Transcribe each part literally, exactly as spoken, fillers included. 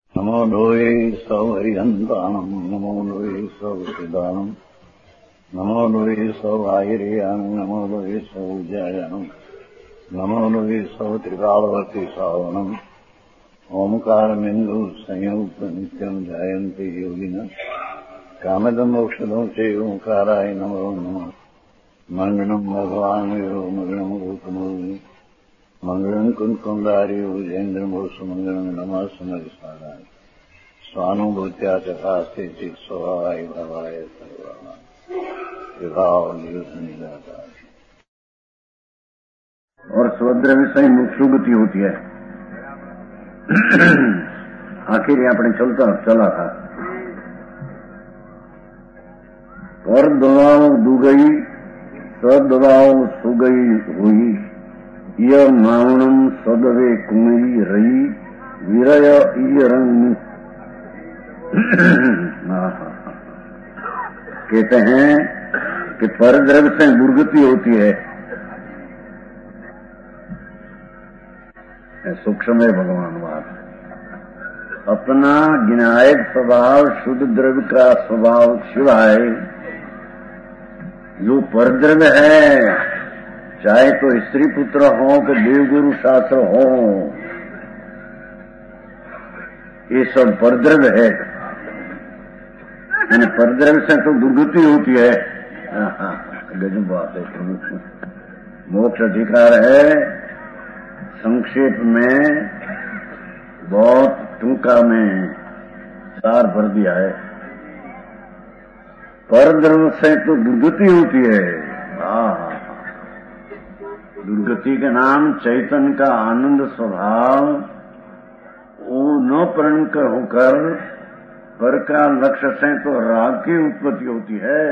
नमो लोये सौहरिहन्तानम् नमो लोये सौहृदानम् नमो लोये सौभागिर्यानम् नमो लोये सौजायानम् नमो लोये सौत्रिकालवर्ति सावनम् ओंकारमिन्दु संयुक्त नित्यम् जायन्ति योगिनः कामदम् मोक्षदम् च ओंकाराय नमो नमः मङ्गलम् भगवान् वीरो मङ्गलम् रूपमूर्ति मंगलम कुंकुंदारी उजेन्द्रमोष मंगलम नमः समरिसाराय स्वानुभूत्या चकास्ते चित स्वभावाय भवाय सर्वभाव निराकार। और स्वद्रव्य विषय मुक्षुगति होती है। आखिर यहाँ अपने चलता चला था और दवाओं दुगई सदवाओं सुगई हुई य मावणम सदवे कुमई रही विरय रंग। कहते हैं कि परद्रव्य से दुर्गति होती है। सूक्ष्म है भगवान बात। अपना ज्ञायक स्वभाव शुद्ध द्रव्य का स्वभाव शिवाय जो परद्रव्य है, चाहे तो स्त्री पुत्र हो कि देवगुरु शास्त्र हो, ये सब परद्रव्य है। यानी परद्रव्य से तो दुर्गति होती है। गजब बात है। मोक्ष अधिकार है। संक्षेप में बहुत टूका में सार भर दिया है। परद्रव्य से तो दुर्गति होती है। हाँ, दुर्गति के नाम चैतन्य का आनंद स्वभाव वो न प्रणकर होकर पर का लक्ष्य से तो राग की उत्पत्ति होती है।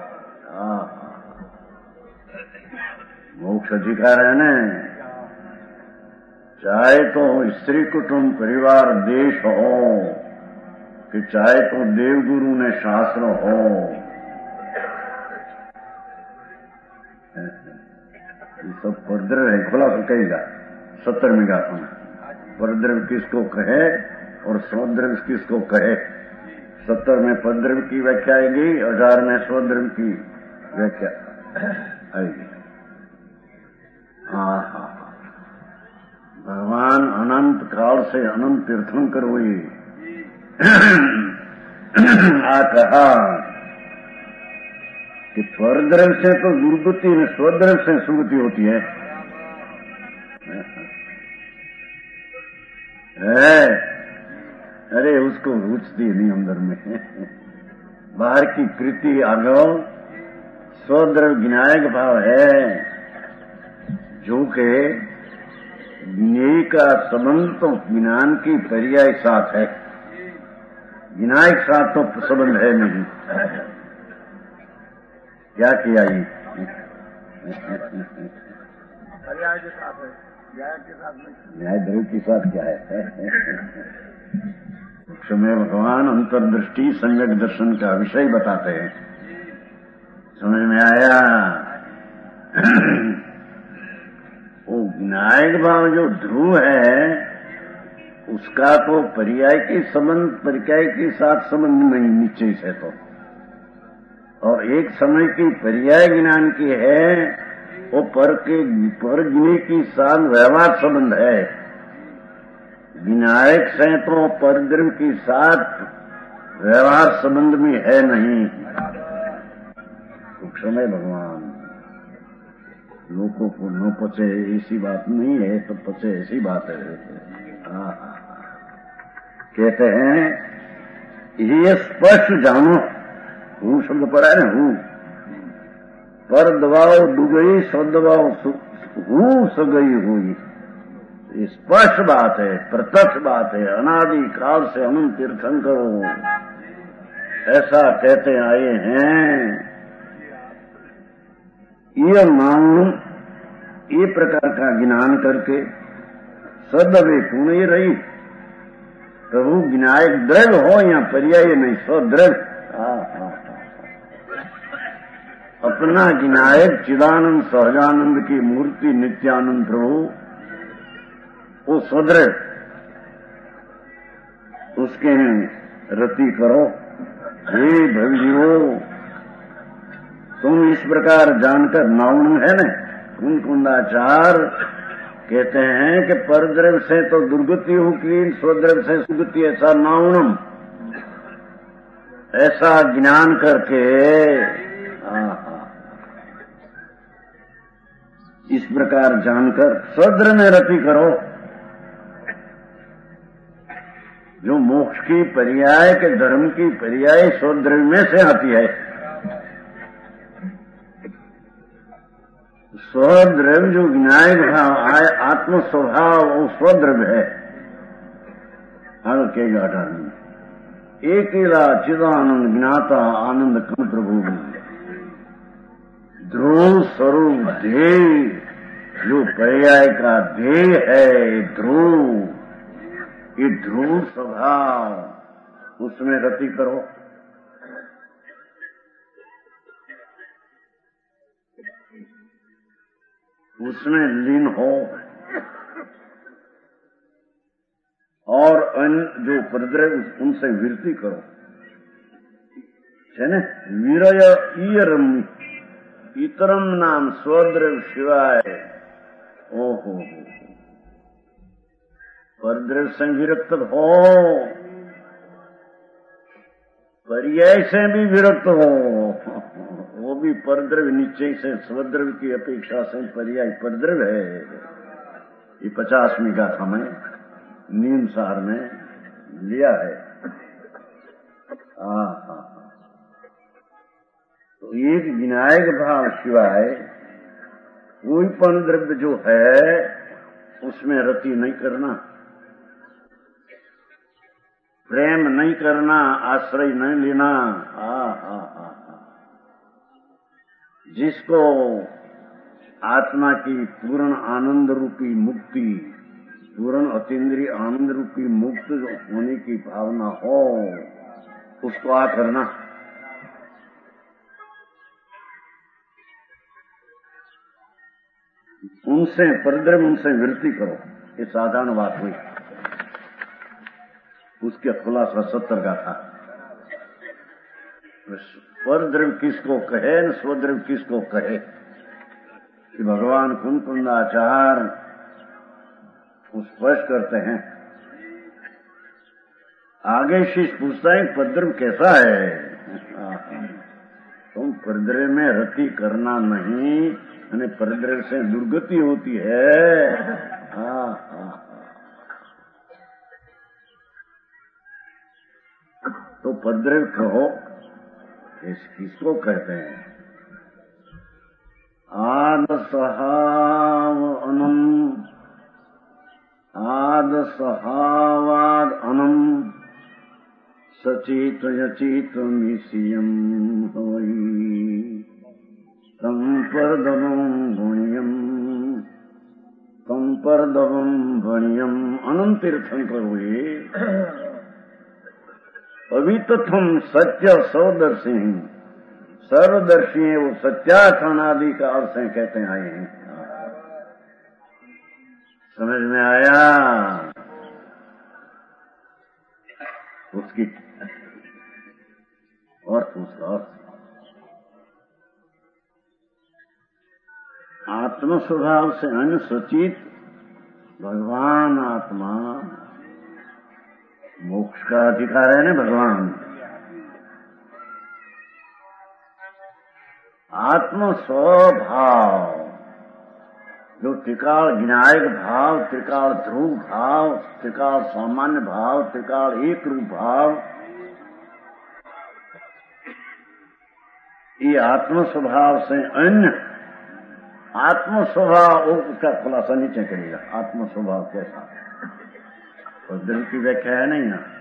मोक्ष अधिकार है न। चाहे तो स्त्री कुटुंब परिवार देश हो कि चाहे तो देवगुरु ने शास्त्र हो, ये सब परद्रव्य है। खुला तो कहेगा सत्तरवीं गाथा में परद्रव्य किसको कहे और स्वद्रव्य किसको कहे। सत्तर में परद्रव्य की व्याख्या आएगी, अठारह में स्वद्रव्य की व्याख्या आएगी। हाँ हाँ, भगवान अनंत काल से अनंत तीर्थंकर हुई आ कहा कि परद्रव्य से तो दुर्गति में स्वद्रव्य से सुगति होती है। है अरे उसको रुचती नहीं अंदर में। बाहर की कृति आगो स्वद्रव्य ज्ञायक भाव है, जो के ज्ञेय का संबंध तो ज्ञान की पर्याय साथ है, ज्ञायक साथ तो संबंध है नहीं। क्या किया ये पर्याय के साथ है, न्याय के साथ नहीं। न्याय ध्रुव के साथ क्या है? समय भगवान अंतर्दृष्टि सम्यक दर्शन का विषय बताते हैं। समझ में आया? वो न्यायिक भाव जो ध्रुव है उसका तो पर्याय के संबंध पर्याय के साथ संबंध नहीं निश्चय से तो, और एक समय की पर्याय ज्ञान की है, वो पर के पर ज्ञ की साथ व्यवहार संबंध है। विनायक से तो परद्रव्य के साथ व्यवहार संबंध में है नहीं। सूक्ष्म है भगवान। लोगों को न पचे ऐसी बात नहीं है, तो पचे ऐसी बात है। हाँ, कहते हैं ये स्पष्ट जानो। हूँ शब्द पड़ा है ना, हूँ पर दबाओ दुगई सदबाओ हूँ सगई हुई। स्पष्ट बात है, प्रत्यक्ष बात है। अनादि काल से अनंत तीर्थंकर हो ऐसा कहते आए हैं। ये मालूम ये प्रकार का ज्ञान करके सदवे पुण्य रही। प्रभु ज्ञायक द्रव्य हो या पर्याय नहीं, स्वद्रव्य। अपना ज्ञायक चिदानंद सहजानंद की मूर्ति नित्यानंद प्रभु वो स्वद्रव्य उसके रति करो। हे भवजीवो, तुम इस प्रकार जानकर नाउन है न कुंद कुंदाचार कहते हैं कि परद्रव्य से तो दुर्गति होगी, स्वद्रव्य से सुगति, ऐसा नाउनम, ऐसा ज्ञान करके इस प्रकार जानकर स्वद्र में रति करो। जो मोक्ष की पर्याय के धर्म की पर्याय स्वद्रव्य में से आती है। स्वद्रव्य जो विनायक भाव आत्म स्वभाव वो स्वद्रव्य है। आगे कहेगा अठारह में, एकेला चिदानंद ज्ञाता आनंद कम प्रभु ध्रुव स्वरूप ध्येय, जो पर्याय का ध्येय है ध्रुव, ये ध्रुव स्वभाव, उसमें रति करो। उसमें लीन हो और अन्य जो परद्रव्य उनसे वृत्ति करो, है न। वीरय ईयरम इतरम नाम स्वद्रव्य शिवाय। ओहो, परद्रव्य से विरक्त हो, पर्याय से भी विरक्त हो, वो भी परद्रव्य निश्चय से स्वद्रव्य की अपेक्षा से पर्याय परद्रव्य है। ये पचासवीं गाथा में नीम सार में लिया है। हाँ हाँ, तो एक विनायक भाव शिवाय कोई पण द्रव्य जो है उसमें रति नहीं करना, प्रेम नहीं करना, आश्रय नहीं लेना। आ, आ, आ, आ। जिसको आत्मा की पूर्ण आनंद रूपी मुक्ति, पूर्ण अतीन्द्रिय आनंद रूपी मुक्त होने की भावना हो, उसको आ करना। उनसे परद्रव्य उनसे वृत्ति करो। ये साधारण बात हुई। उसके खुलासा सत्तर का था। परद्रव्य किसको कहे न स्वद्रव्य किसको कहे, कि भगवान कुंद कुंदाचार स्पष्ट करते हैं। आगे शिष्य पूछता है परद्रव्य कैसा है। तुम परद्रव्य में रति करना नहीं, यानी परद्रव्य से दुर्गति होती है। हाँ हाँ, तो परद्रव्य कहो, इस किसको कहते हैं। आद सहाव अनम, आद सहावाद अनम, सचित यचित मिसियम होई, तम परदवम गुण्यम, तम परदवम भण्यम। अनंत तीर्थंकर हुए अवितथम सत्य सौदर्शी, सर्वदर्शी वो सत्याख्यानादि का अर्थ है कहते आए हैं। समझ में आया उसकी अर्थ, उसका अर्थ आत्म स्वभाव से अन्य सचित भगवान आत्मा, मोक्ष का अधिकार है ना भगवान। आत्म स्वभाव जो त्रिकाल विनायक भाव, त्रिकाल ध्रुव भाव, त्रिकाल सामान्य भाव, त्रिकाल एक रूप भाव, ये आत्म स्वभाव से अन्य आत्म स्वभाव, उसका खुलासा नीचे करेगा। आत्म स्वभाव कैसा और दिल की व्याख्या है नहीं ना।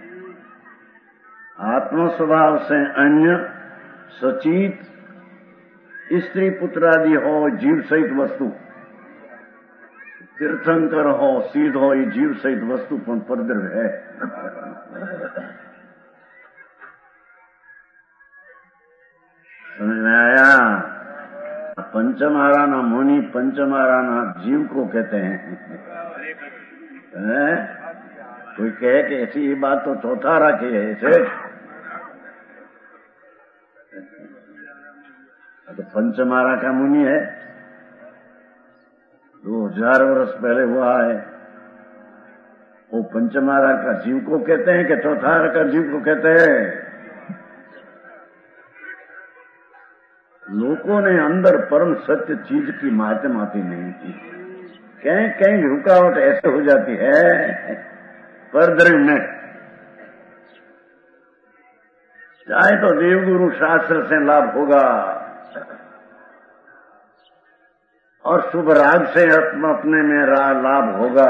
आत्म स्वभाव से अन्य सचित स्त्री पुत्र आदि हो, जीव सहित वस्तु, तीर्थंकर हो, सीध हो, ये जीव सहित वस्तु पण परद्रव्य है। समझ में आया। पंचमाराना मुनि, पंचमाराना जीव को कहते हैं। कोई कहे कि ऐसी ये बात तो चौथारा की है ऐसे, तो पंचमारा का मुनि है, दो हजार वर्ष पहले हुआ है। वो पंचमारा का जीव को कहते हैं कि चौथारा का जीव को कहते हैं? लोगों ने अंदर परम सत्य चीज की माध्यम आती नहीं की, कहीं कहीं रुकावट ऐसे हो जाती है पर दृढ़ में। चाहे तो देवगुरु शास्त्र से लाभ होगा और शुभ राग से अपने में लाभ होगा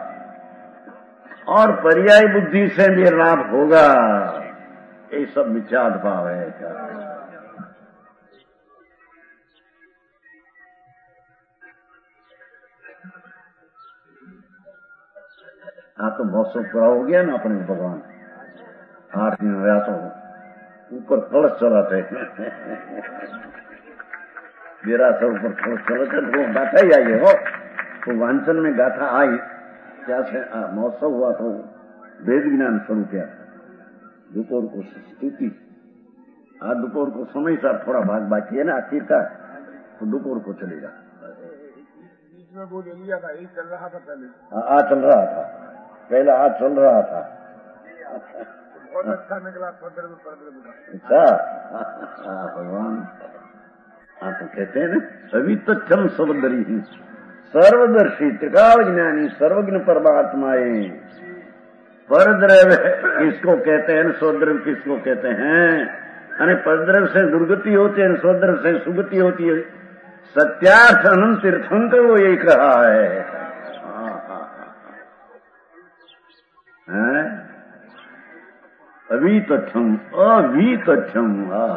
और पर्याय बुद्धि से भी लाभ होगा, ये सब मिथ्याद भाव है क्या? हाँ तो मौसम पूरा हो गया ना अपने भगवान, आठ दिन रहा तो ऊपर कलश चलाते मेरा सब ऊपर कलश चलाते, वो गाथा ही आई है हो, तो वांचन में गाथा आई क्या से महोत्सव हुआ तो वेद ज्ञान शुरू किया, दोपहर को स्तुति, आज दोपहर को समय साथ थोड़ा भाग बाकी है ना आखिर का, तो दोपहर को चलेगा। बीच में वो ले लिया था, यही चल रहा था पहले, आज चल रहा था पहले, आज चल रहा था, बहुत अच्छा निकला। अच्छा भगवान, हाँ तो कहते हैं ना सभी तथ्यम सर्वदरी ही सर्वदर्शी त्रिकाल ज्ञानी सर्वज्ञ परमात्माए। परद्रव्य किसको कहते हैं, स्वद्रव्य किसको कहते हैं? अरे परद्रव्य से दुर्गति होती है, स्वद्रव्य से सुगति होती है। सत्यार्थ अनंत तीर्थंकर वो यही कहा है। अवितथ्यम अवितथ्यम,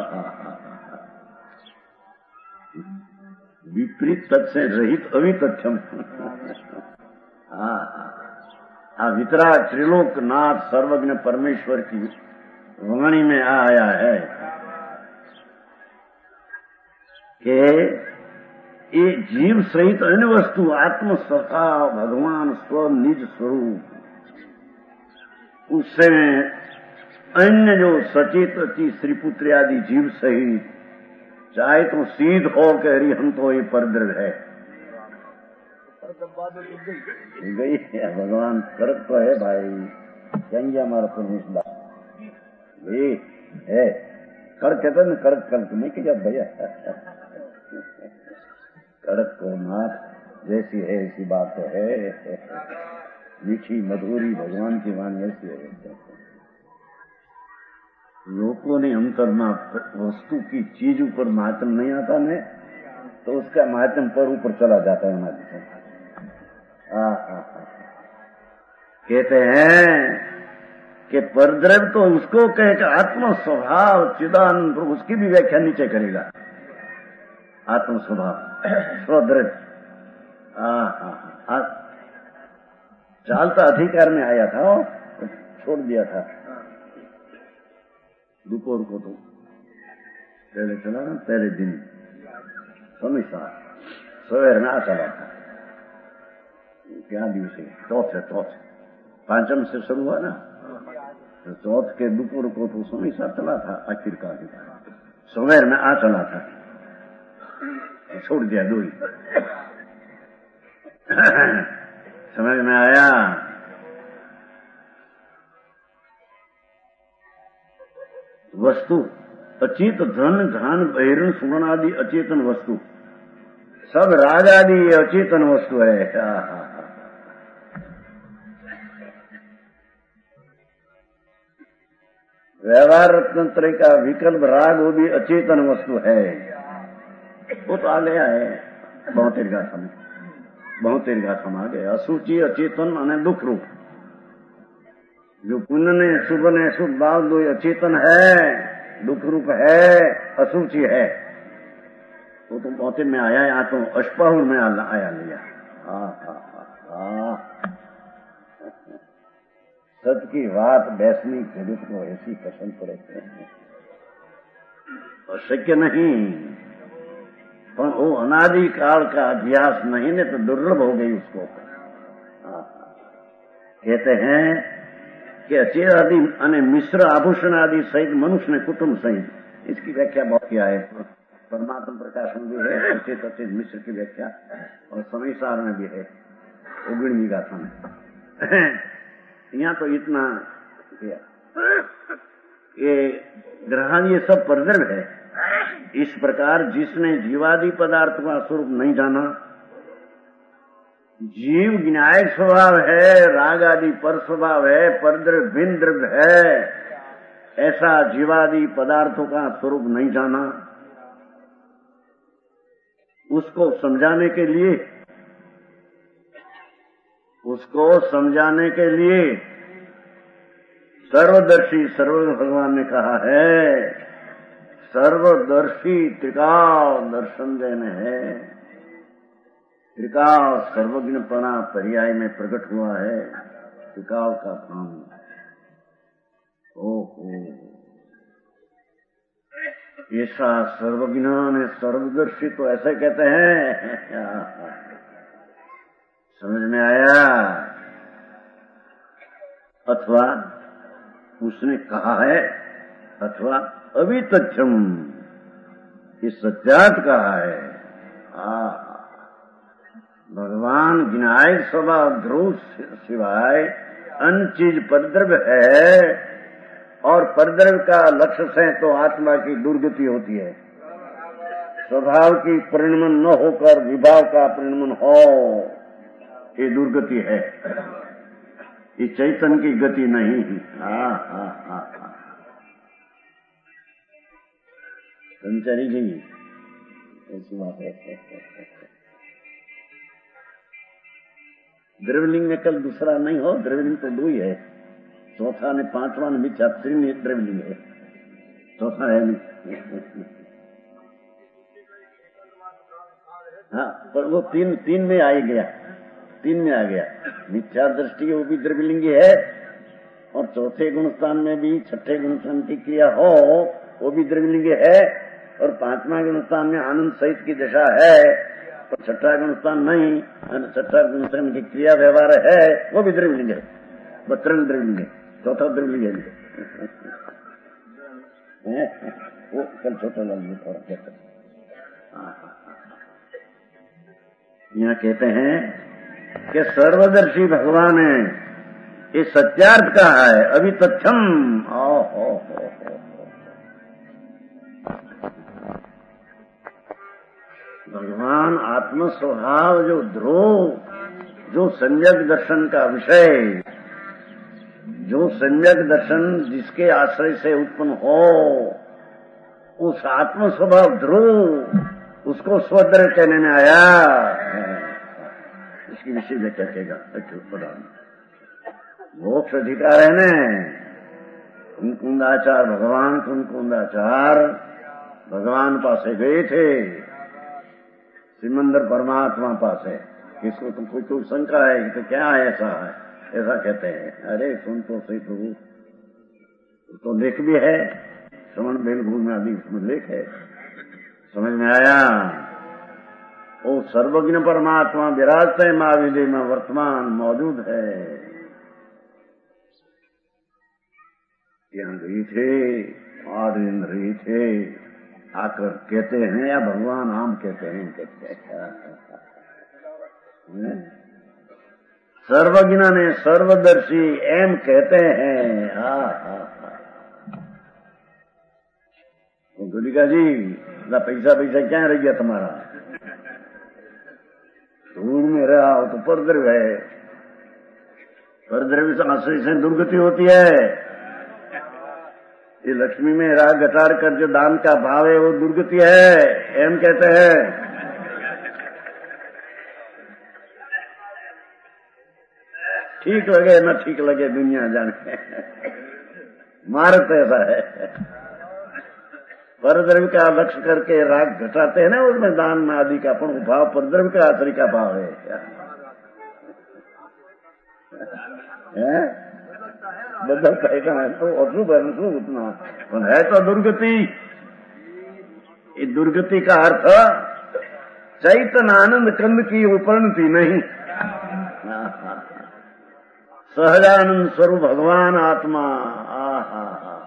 विपरीत तथ्य से रहित अवितथ्यम। हाँ वितराग त्रिलोकनाथ सर्वज्ञ परमेश्वर की वाणी में आया है कि ये जीव सहित अन्य वस्तु आत्म स्वभाव भगवान स्व निज स्वरूप, उससे अन्य जो सचेत अति श्रीपुत्र आदि जीव सहित चाहे तो सीध हो के हरिहंत हो, ये परद्रव्य है। गई है भगवान कर्क तो है भाई, कहेंगे हमारा परमेश्वर ये है कर्क कहते न, कर्क कर्क नहीं कि जब भैया कर्क को नाथ जैसी है ऐसी बात तो है, मीठी मधुरी भगवान की वाणी ऐसी है। लोगों ने अंतरमा वस्तु की चीज ऊपर मातम नहीं आता ने, तो उसका मातम पर ऊपर चला जाता है हमारे। कहते हैं कि परद्रव्य तो उसको कहे कि आत्म स्वभाव चिदानंद, उसकी भी व्याख्या नीचे करेगा। आत्म स्वभाव स्वद्रव्य चालता अधिकार में आया था, छोड़ दिया था दोपहर को, तो पहले चला ना, पहले दिन समय सवेर में आ चला था। क्या दिवस है? चौथ है, चौथ पांचम से शुरू हुआ ना, तो चौथ के दोपहर को तो समय साथ चला था, आखिरकार सवेर में आ चला था, छोड़ दिया दो ही। समझ में आया? वस्तु अचेत धन धान बहिरण सुगण आदि अचेतन वस्तु, सब राग आदि ये अचेतन वस्तु है। व्यवहार रत्नत्रय का विकल्प राग वो भी अचेतन वस्तु है। वो तो आ गया है बहुतेर गाथा में, बहुतेर गाथा में आ गया। असूचि अचेतन और दुख रूप, जो पुण्य ने शुभ ने शुभ भाव दो अचेतन है, दुख रूप है, असूचि है। वो तो बहुतेर में आया, यहाँ तो अष्टाहुर में आया लिया। सच की बात वैष्णिक जगत को ऐसी पसंद पड़े अशक्य नहीं, पर वो अनादि काल का अभ्यास नहीं ने तो दुर्लभ हो गई उसको। कहते हैं कि अचेर आदि અને મિશ્ર આભૂષણ આદि सहित मनुष्य ने कुटुंब सहित, इसकी व्याख्या बहुत किया है। परमात्मा प्रकाश में भी है, अचेत अचेत मिश्र की व्याख्या, और समय सार में भी है, ओगणवी गाथा में। यहाँ तो इतना किया। ये ग्रहण ये सब परद्रव्य है। इस प्रकार जिसने जीवादि पदार्थ का स्वरूप नहीं जाना, जीव ज्ञायक स्वभाव है, राग आदि पर स्वभाव है, परद्रव्य भिन्न द्रव्य है, ऐसा जीवादि पदार्थों का स्वरूप नहीं जाना, उसको समझाने के लिए उसको समझाने के लिए सर्वदर्शी सर्व भगवान ने कहा है, सर्वदर्शी त्रिकाल दर्शन देने है। त्रिकाल सर्वज्ञपना पर्याय में प्रकट हुआ है, त्रिकाल का काम। ओहो, ऐसा सर्वज्ञ ने सर्वदर्शी तो ऐसे कहते हैं। समझ में आया? अथवा उसने कहा है, अथवा अवितथ्यम, ये सत्यार्थ कहा है। आ भगवान ज्ञायक स्वभाव ध्रुव सिवाय अन्य चीज परद्रव्य है, और परद्रव्य का लक्ष्य से तो आत्मा की दुर्गति होती है। स्वभाव की परिणमन न होकर विभाव का परिणमन हो, ये दुर्गति है, ये चैतन्य की गति नहीं। हाँ हाँ हाँ हाँ संचारी जी, ऐसी बात है। द्रव्यलिंग में कल दूसरा नहीं हो, द्रव्यलिंग तो दो ही है, चौथा ने पांचवा ने मिथ्या, तीन द्रव्यलिंग है, चौथा है नहीं। हाँ, पर वो तीन तीन में आ गया, तीन में आ गया। मिथ्या दृष्टि वो भी द्रव्यलिंगी है, और चौथे गुणस्थान में भी छठे गुणस्थान की क्रिया हो, वो भी द्रव्यलिंगी है, और पांचवा गुणस्थान में आनंद सहित की दशा है, पर छठा गुणस्थान नहीं, छठा गुणस्थान की क्रिया व्यवहार है, वो भी द्रव्यलिंग है। बत्रन द्रव्यलिंग है, चौथा द्रव्यलिंग है। वो कल छोटा लाल थोड़ा कहते हैं। यहाँ कहते हैं कि सर्वदर्शी भगवान है, ये सत्यार्थ कहा है। अभी तथ्यम, ओ हो हो भगवान आत्म स्वभाव जो ध्रुव, जो सम्यक दर्शन का विषय, जो सम्यक दर्शन जिसके आश्रय से उत्पन्न हो, उस आत्म स्वभाव ध्रुव, उसको स्वद्रव्य कहने में आया। इसकी विषय में क्या कहेगा? मोक्ष अधिकार है न। कुंकुंदाचार भगवान कुंकुंदाचार भगवान पासे गए थे, सिमंदर परमात्मा पास है। किसको तुम कोई कोई शंका है कि तो क्या है, ऐसा है, ऐसा कहते हैं। अरे सुन तो सही प्रभु, तो लेख भी है, श्रवण बेलभूमि में आदि उसमें लेख है। समझ में आया? वो सर्वज्ञ परमात्मा विराजते महाविदे में वर्तमान मौजूद है। यहाँ गई थे, आठ दिन रही थे, आकर कहते हैं, या भगवान आम कहते हैं, कहते हैं सर्वज्ञ ने सर्वदर्शी एम कहते हैं। हा हा गुलिका जी, ना पैसा पैसा क्या रह गया तुम्हारा? धूल में रहा हो तो परद्रव्य है, परद्रव्य से आश्रय से दुर्गति होती है। ये लक्ष्मी में राग घटार कर जो दान का भाव है वो दुर्गति है, एम कहते हैं। ठीक लगे न ठीक लगे दुनिया जाने, मारत ऐसा है। परद्रव्य का लक्ष्य करके राग घटाते हैं ना, उसमें दान में आदि का अपन भाव परद्रव्य का तरीका भाव है। है? बदलता है तो अशुभ है, अशुभ उतना है तो दुर्गति। ये दुर्गति का अर्थ चैतन्य आनंद कंद की उपरंती नहीं, सहजानंद स्वरूप भगवान आत्मा, आहा,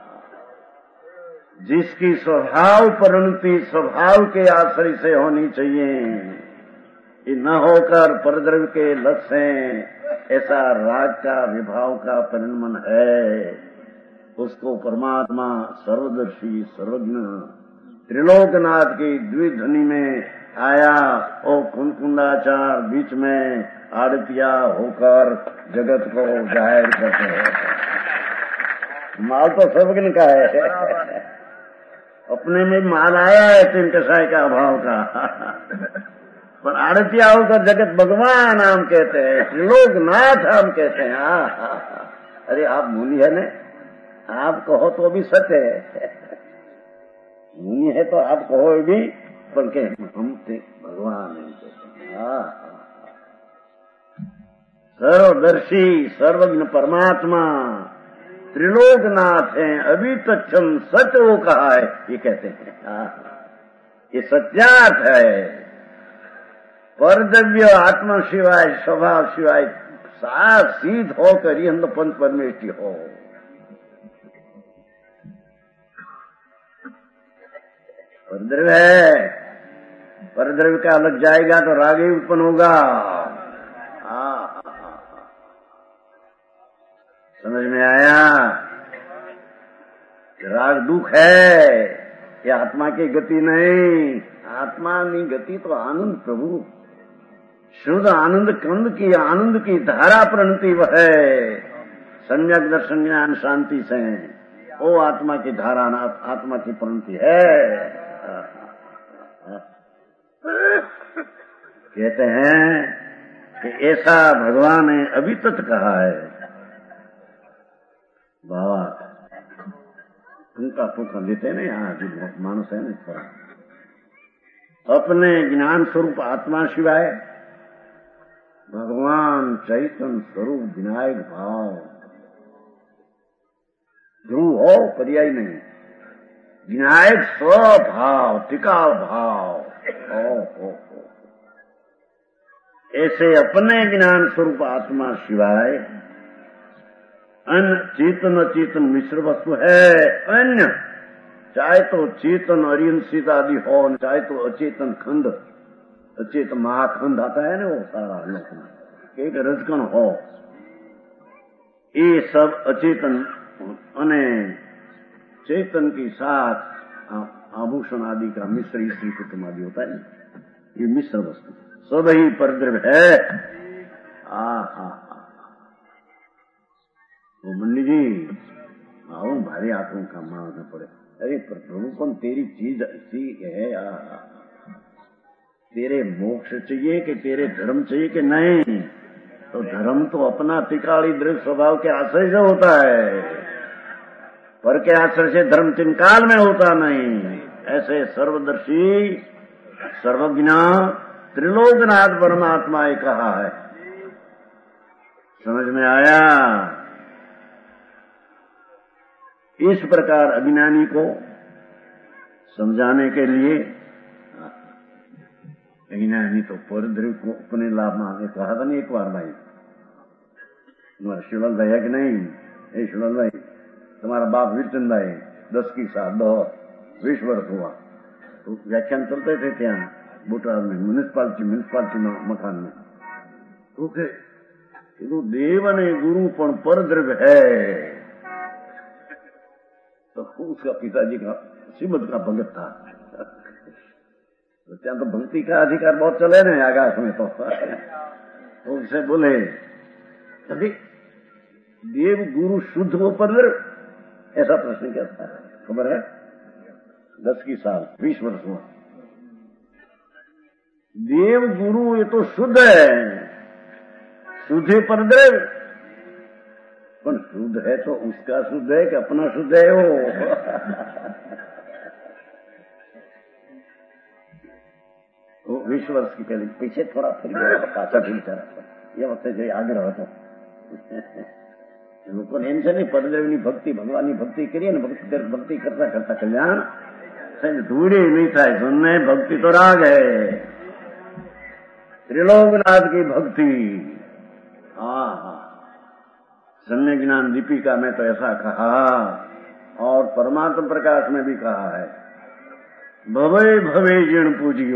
जिसकी स्वभाव परिणति स्वभाव के आश्रय से होनी चाहिए, ये न होकर परद्रव्य के लक्ष्य से ऐसा राग का विभाव का परिणमन है, उसको परमात्मा सर्वदर्शी सर्वज्ञ त्रिलोकनाथ की द्विध्वनि में आया और कुंकुंडाचार बीच में आड़तिया होकर जगत को जाहिर करते हैं। माल तो सर्वज्ञ का है, अपने में माल आया है तीन कसाई का अभाव का, पर आड़तिया होकर जगत भगवान हम कहते हैं, त्रिलोकनाथ हम कहते हैं। आ, आ, आ, अरे आप मुनि है न, आप कहो तो भी सत्य है, मुनि है तो आप कहो भी, पर के हम थे भगवान है। सर्वदर्शी सर्वज्ञ परमात्मा त्रिलोकनाथ हैं, अभी तक्षम सत्य वो कहा है, ये कहते हैं। ये सत्यार्थ है। परद्रव्य आत्मा शिवाय स्वभाव शिवाय साथ सीध होकर ही हम पंच परमेष्टि हो। परद्रव्य है, परद्रव्य का लग जाएगा तो राग ही उत्पन्न होगा। हाँ, समझ में आया? राग दुख है, ये आत्मा की गति नहीं, आत्मा की गति तो आनंद प्रभु शुद्ध आनंद कंद की आनंद की धारा प्रणति वह है, सम्यक दर्शन ज्ञान शांति से वो आत्मा की धारा आत्मा की प्रणति है। कहते हैं कि ऐसा भगवान ने अभी तक कहा है। बाबा उनका पुत्र लेते ना, यहाँ जो मानुष है ना, थोड़ा अपने ज्ञान स्वरूप आत्मा शिवाय भगवान चैतन्य स्वरूप विनायक भाव ध्रुव हो, पर्याय नहीं, विनायक स्वभाव टिकाव भाव ओ, ओ, ओ। ऐसे अपने ज्ञान स्वरूप आत्मा शिवाय अन्य चेतन अचेतन मिश्र वस्तु है। अन्य चाहे तो चेतन अरियन सीत आदि हो, चाहे तो अचेतन खंड, अचेतन महाखंड आता है ना, वो सारा लोक एक रजकण हो, ये सब अचेतन अने चेतन की साथ आभूषण आदि का मिश्र स्त्री कुटुंब आदि होता है, ये मिश्र वस्तु सब ही परद्रव्य है। आ हा वो मंडी जी आओ, भारी आंखों का मानना पड़े। अरे प्रभु कौन तेरी चीज ऐसी है, आ, तेरे मोक्ष चाहिए कि तेरे धर्म चाहिए कि नहीं? तो धर्म तो अपना तिकाड़ी दृढ़ स्वभाव के आश्रय से होता है, पर के आश्रय से धर्म चिंकाल में होता नहीं। ऐसे सर्वदर्शी सर्वज्ञ त्रिलोकनाथ परमात्मा ने कहा है। समझ में आया? इस प्रकार अज्ञानी को समझाने के लिए अज्ञानी तो परद्रव्य को अपने लाभ में कहा था नहीं एक बार, भाई तुम्हारा शिवलाल भाई है कि नहीं? ए शिवलाल भाई, तुम्हारा बाप वीरचंद भाई दस की साल दो बीस वर्ष हुआ तो व्याख्यान चलते थे त्या बोटाद में म्युनिसिपालिटी म्युनिसिपालिटी मकान में, तो के देव ने गुरु पण परद्रव्य है। तो उसका पिताजी का श्रीमद का भगत था, तो क्या तो भक्ति का अधिकार बहुत चले ना आकाश में, तो, तो उनसे बोले अभी देव गुरु शुद्ध हो परद्रव्य, ऐसा प्रश्न क्या था? खबर है? दस की साल बीस वर्ष हुआ। देव गुरु ये तो शुद्ध है, शुद्ध परद्रव्य, पर शुद्ध है तो उसका शुद्ध है कि अपना शुद्ध है? वो वो बीस वर्ष की पहले पीछे थोड़ा फिर गया पाचा भी चला, ये वक्त जो आगे रहा था लोगों ने इनसे नहीं परद्रव्य भक्ति भगवान की भक्ति करिए ना, भक्ति भक्ति करता करता कल्याण धूड़ी नहीं था सुनने। भक्ति तो राग है, त्रिलोकनाथ की भक्ति। हाँ हाँ सम्यक ज्ञान दीपिका में तो ऐसा कहा, और परमात्म प्रकाश में भी कहा है, भवे भवे जिण पूजियो,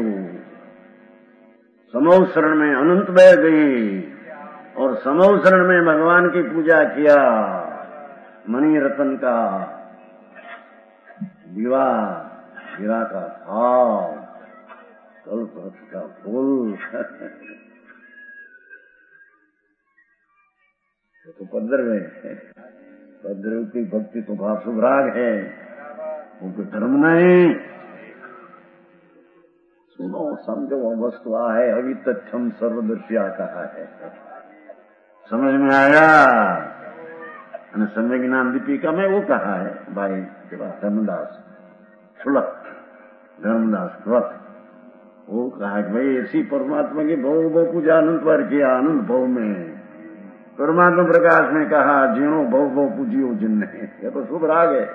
समौ शरण में अनंत बह गई, और समौ शरण में भगवान की पूजा किया, मणि रतन का दीवा, हीरा का भाव, कल्प का फूल तो पद्रव है। पद्रव की भक्ति तो भाव सुभराग है, वो कोई धर्म नहीं। सुनो समझो, वस्तु है अभी तथ्यम सर्वदर्शिया कहा है, समझ में आया। सम्यक ज्ञान दीपिका में वो कहा है भाई धर्मदास सुलभ, धर्मदास व्रत, वो कहा कि भाई ऐसी परमात्मा की भव भव पूजा अनंत बार किया, अनंत भव में परमात्मा प्रकाश ने कहा जिनो भव भव पूजियो जिनने, ये तो शुभ राग है।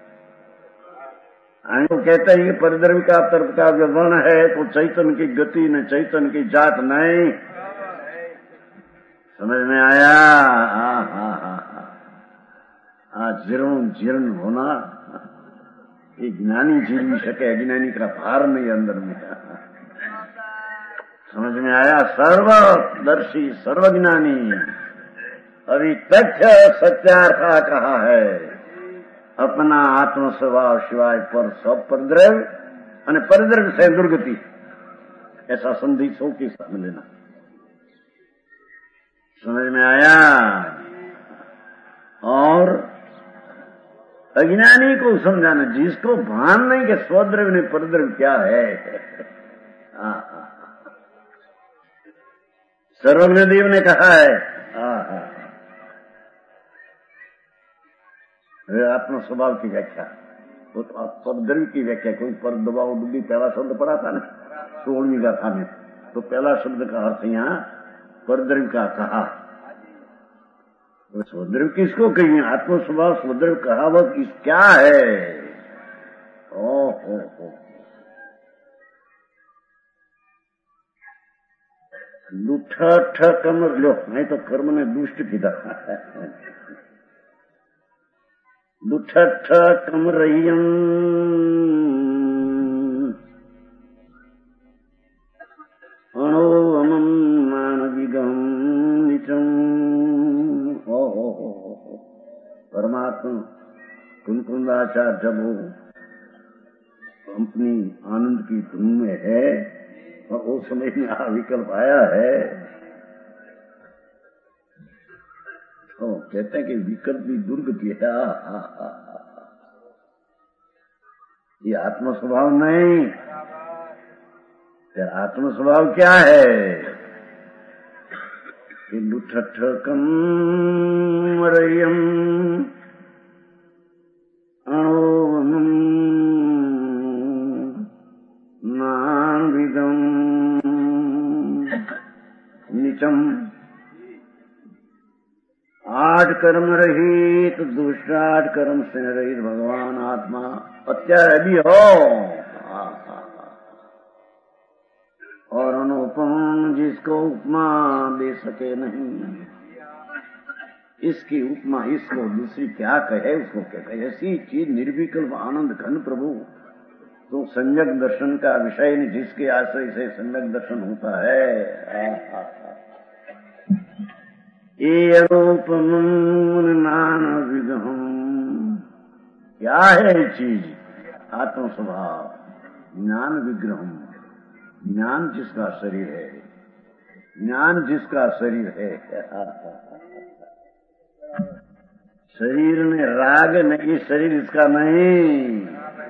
वो कहते हैं कि परिद्रव्य का तर्क का जो वर्ण है तो चैतन्य की गति न चैतन्य की जात नहीं, समझ में आया। हा हा हा आज जीर्ण जीर्ण होना ये ज्ञानी जील भी सके, अज्ञानी का भार नहीं अंदर में, समझ में आया। सर्वदर्शी सर्वज्ञानी अभी तथ्य सत्यार्था कहा है, अपना आत्म स्वभाव शिवाय पर सब परद्रव्य અને परद्रव्य से दुर्गति, ऐसा संधि सो की समझ लेना, समझ में आया। और अज्ञानी को समझाना, जिसको भान नहीं कि स्वद्रव्य ने परद्रव्य क्या है। सर्वज्ञ देव ने कहा है, आत्म स्वभाव की व्याख्या, वो तो परद्रव्य की व्याख्या, कोई पर दबाव डुबी पहला शब्द पढ़ा था ना सोलहवीं गाथा में, तो पहला शब्द का अर्थ यहाँ परद्रव्य का कहा। स्वद्रव्य किसको कहिए, आत्म स्वभाव स्वद्रव्य कहावत किस क्या है। ओ हो हो लुठठ कमर लो, नहीं तो कर्म ने दुष्ट पिता लुठठ कमरयम अणोवमं मानविगम निचम। ओ हो हो परमात्मा कुंकुंदाचार्य जब वो अपनी आनंद की धुन में है और उस समय में आ विकल्प आया है, तो कहते हैं कि विकल्प भी दुर्गति है। ये आत्म स्वभाव नहीं, आत्म स्वभाव क्या है। लुठठ कमरयम अणोवमं नाविदं निचम। आठ कर्म रहित, दुष्टाठ कर्म से रहित भगवान आत्मा अत्यार भी हो, और अनुपम जिसको उपमा दे सके नहीं। इसकी उपमा इसको दूसरी क्या कहे, उसको कहते हैं ऐसी चीज निर्विकल्प आनंद घन प्रभु, तो सम्यक दर्शन का विषय नहीं, जिसके आश्रय से सम्यक दर्शन होता है। ये अनुपम नान विग्रहम, क्या है ये चीज, आत्म स्वभाव ज्ञान विग्रहम, ज्ञान जिसका शरीर है, ज्ञान जिसका शरीर है। शरीर में राग नहीं, शरीर इसका नहीं।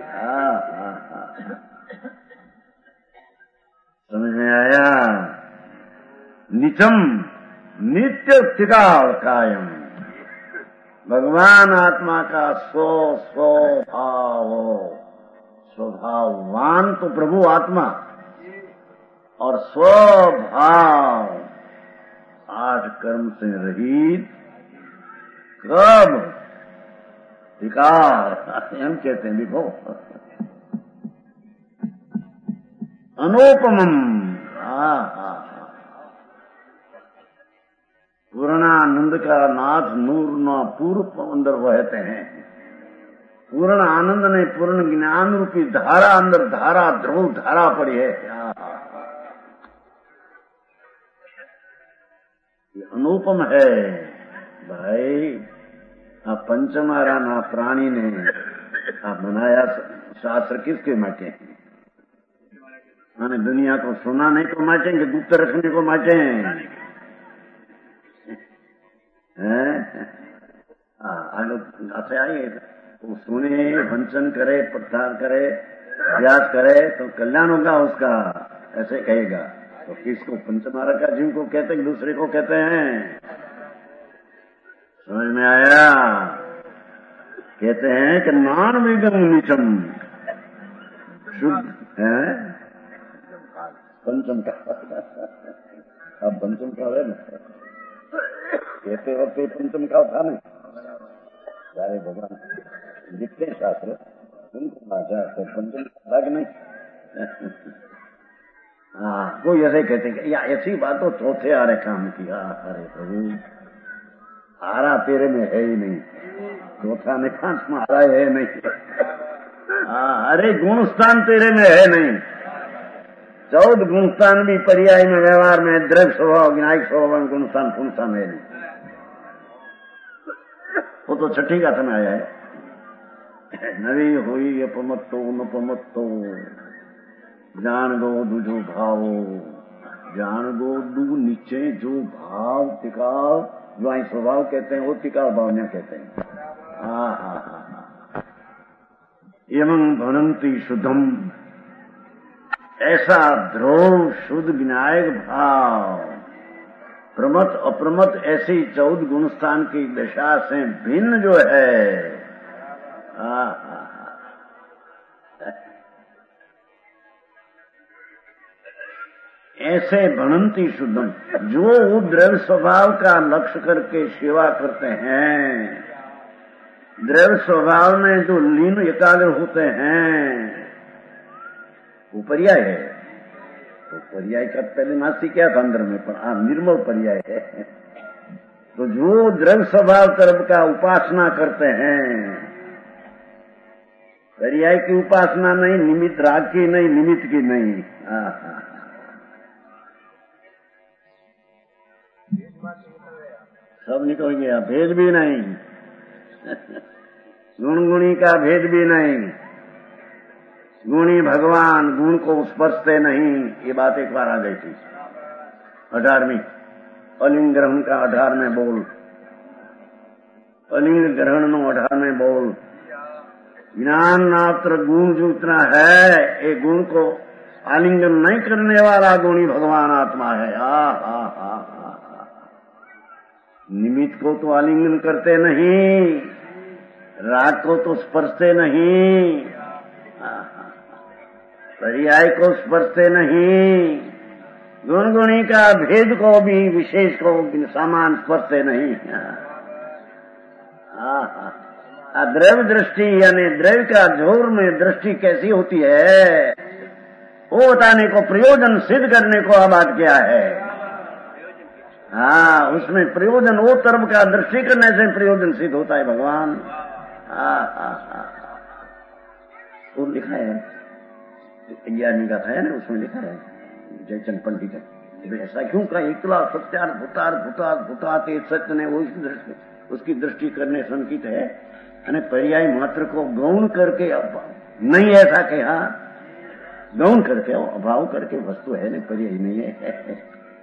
समझ में आया। निचम नित्य स्थिकार कायम, भगवान आत्मा का स्व स्वभाव, स्वभाववान तो प्रभु आत्मा, और स्वभाव आठ कर्म से रहित, कब विकार हम कहते हैं, देखो अनुपमम। पूर्णानंद का नाथ नूर न पूर्व अंदर बहते हैं। पूर्ण आनंद ने पूर्ण ज्ञान रूपी धारा अंदर धारा ध्रुव धारा पड़ी है। अनुपम है भाई। आप पंचमारा ना प्राणी ने आप बनाया शास्त्र किसके माचे? मैंने दुनिया को सुनाने को माचेंगे, गुप्त रखने को माचे हैं। अच्छा आइए वो सुने, वंचन करे, प्रचार करे, अभ्यास करे तो कल्याण होगा उसका, ऐसे कहेगा। तो किसको पंचमारा का जीव को कहते हैं, दूसरे को कहते हैं? समझ में आया? कहते हैं कि नान विगम नीचम शुद्ध है पंचम का। अब पंचम का है ना, कहते वक्त पंचम का था ना। सारे भगवान लिखते शास्त्र उनको भाषा तो पंचम अलग नहीं। हाँ कोई ऐसे कहते हैं या ऐसी बात तो चौथे आ रहे काम की। हाँ अरे प्रभु आरा तेरे में है ही नहीं, चौथा में पांच में आरा है नहीं। हाँ अरे गुणस्थान तेरे में है नहीं। चौदह गुणस्थान भी पर्याय में व्यवहार में द्रव्य स्वभाव विनायक स्वभाव गुणस्थान गुणस्थान है नहीं। वो तो छठी का समय आया है। नवी हुई अपमत्तो नपमत्तो जान गो दूजो भाव। जान गो दू नीचे जो भाव टिकाव जो आई स्वभाव कहते हैं वो टिकाव भावना कहते हैं। हा हा हा एवं भनंती शुद्धम, ऐसा ध्रुव शुद्ध विनायक भाव प्रमत अप्रमत ऐसी चौदह गुणस्थान की दशा से भिन्न जो है। आ, आ, ऐसे भनंती शुद्धम जो द्रव्य स्वभाव का लक्ष्य करके सेवा करते हैं, द्रव्य स्वभाव में जो लीन एकाग्र होते हैं, वो पर्याय है। तो पर्याय का पहले नास्ती क्या था अंदर में, पर हाँ निर्मल पर्याय है। तो जो द्रव्य स्वभाव तरफ का उपासना करते हैं, पर्याय की उपासना नहीं, निमित्त राग की नहीं, निमित्त की नहीं। हाँ हाँ सब निकल गया, भेद भी नहीं। गुण गुणी का भेद भी नहीं। गुणी भगवान गुण को स्पर्शते नहीं, ये बात एक बार आ गई थी अठारहवीं अलिंग ग्रहण का अठार में बोल, अलिंग ग्रहण नो अठार में बोल। ज्ञान मात्र गुण जो इतना है, ये गुण को आलिंगन नहीं करने वाला गुणी भगवान आत्मा है। हा हा हा हा निमित्त को तो आलिंगन करते नहीं, राग को तो स्पर्शते नहीं, पर्याय को स्पर्शते नहीं, गुण गुणी का भेद को भी विशेष को सामान स्पर्शते नहीं। द्रव्य दृष्टि यानी द्रव्य का जोर में दृष्टि कैसी होती है वो बताने को, प्रयोजन सिद्ध करने को आबाद किया है। हाँ उसमें प्रयोजन वो तरफ का दृष्टि करने से प्रयोजन सिद्ध होता है भगवान। हाँ हाँ हाँ वो लिखा है ज्ञानी का था ना, उसमें लिखा है जयचंद पंडित है ऐसा क्यों कहा, इकला सत्यार भूतार भूतार भूताते सत्य ने वो दृष्टि, उसकी दृष्टि करने संकित है। અને पर्याय मात्र को गौण करके नहीं ऐसा कहा, गौण करके अभाव करके वस्तु है नहीं, पर्याय नहीं है।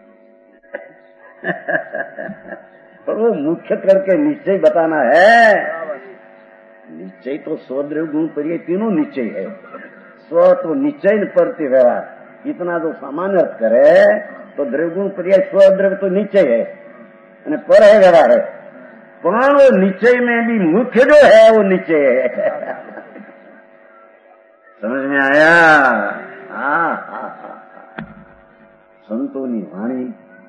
पर वो मुख्य करके निश्चय बताना है। निश्चय तो स्वद्रव्य गुण पर्याय तीनों निश्चय है। स्व तो निश्चय प्रति व्यवहार इतना जो सामान्य अर्थ करे तो द्रव्य गुण पर्याय स्वद्रव्य तो निश्चय है और पर है व्यवहार है, पर वो निश्चय में भी मुख्य जो है वो निश्चय है। समझ में आया? हाँ हाँ हाँ संतों की वाणी।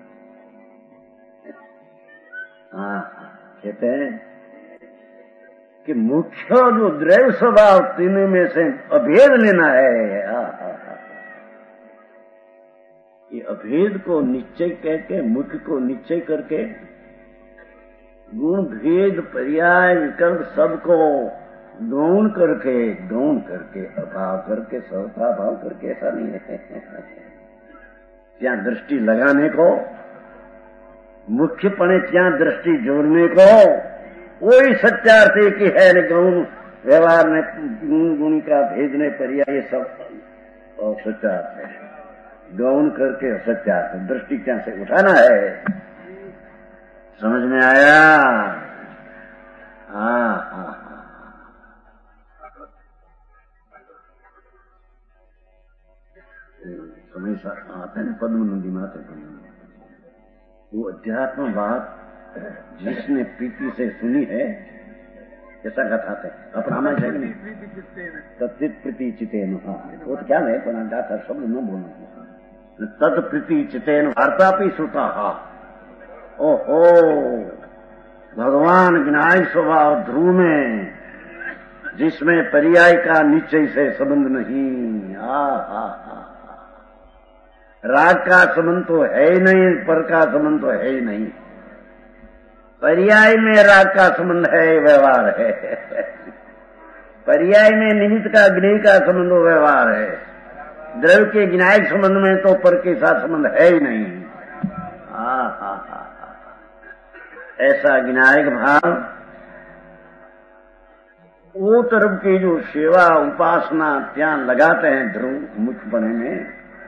हाँ कहते हैं कि मुख्य जो द्रव्य स्वभाव तीनों में से अभेद लेना है। हाँ हाँ हाँ ये अभेद को निश्चय कहके, मुख्य को निश्चय करके गुण भेद पर्याय विकल्प सबको गौण करके गौण करके अभाव करके सवथा भाव करके ऐसा नहीं है। ત્યાં दृष्टि लगाने को मुख्यपणे ત્યાં दृष्टि जोड़ने को वही सत्यार्थ है कि है न गौण व्यवहार ने गुण गुण का भेद ने पर्याय ये सब और सत्यार्थ है। गौण करके सत्यार्थ दृष्टि क्या से उठाना है। समझ में आया? हाँ हाँ समय आते हैं पद्म नदी में आते वो अध्यात्म बात जिसने प्रीति से सुनी है कैसा गाथाते अपना हमें चाहिए तत्त प्रीति चितेन। हाँ वो तो क्या है पर गाथा शब्द न बोलना तत् प्रीति चितेन वार्ता भी सुता। हा ओहो भगवान विनायक स्वभाव ध्रुव में जिसमें पर्याय का निश्चय से संबंध नहीं। हा हा हा राग का संबंध तो है ही नहीं, पर का संबंध तो है ही नहीं। पर्याय में राग का संबंध है, व्यवहार है। पर्याय में निमित्त का ज्ञेय का संबंध व्यवहार है। द्रव्य के ज्ञायक संबंध में तो पर के साथ संबंध है ही नहीं। हा हा हा ऐसा ज्ञायक भाव वो तरफ की जो सेवा उपासना ध्यान लगाते हैं ध्रुव मुख्य बने में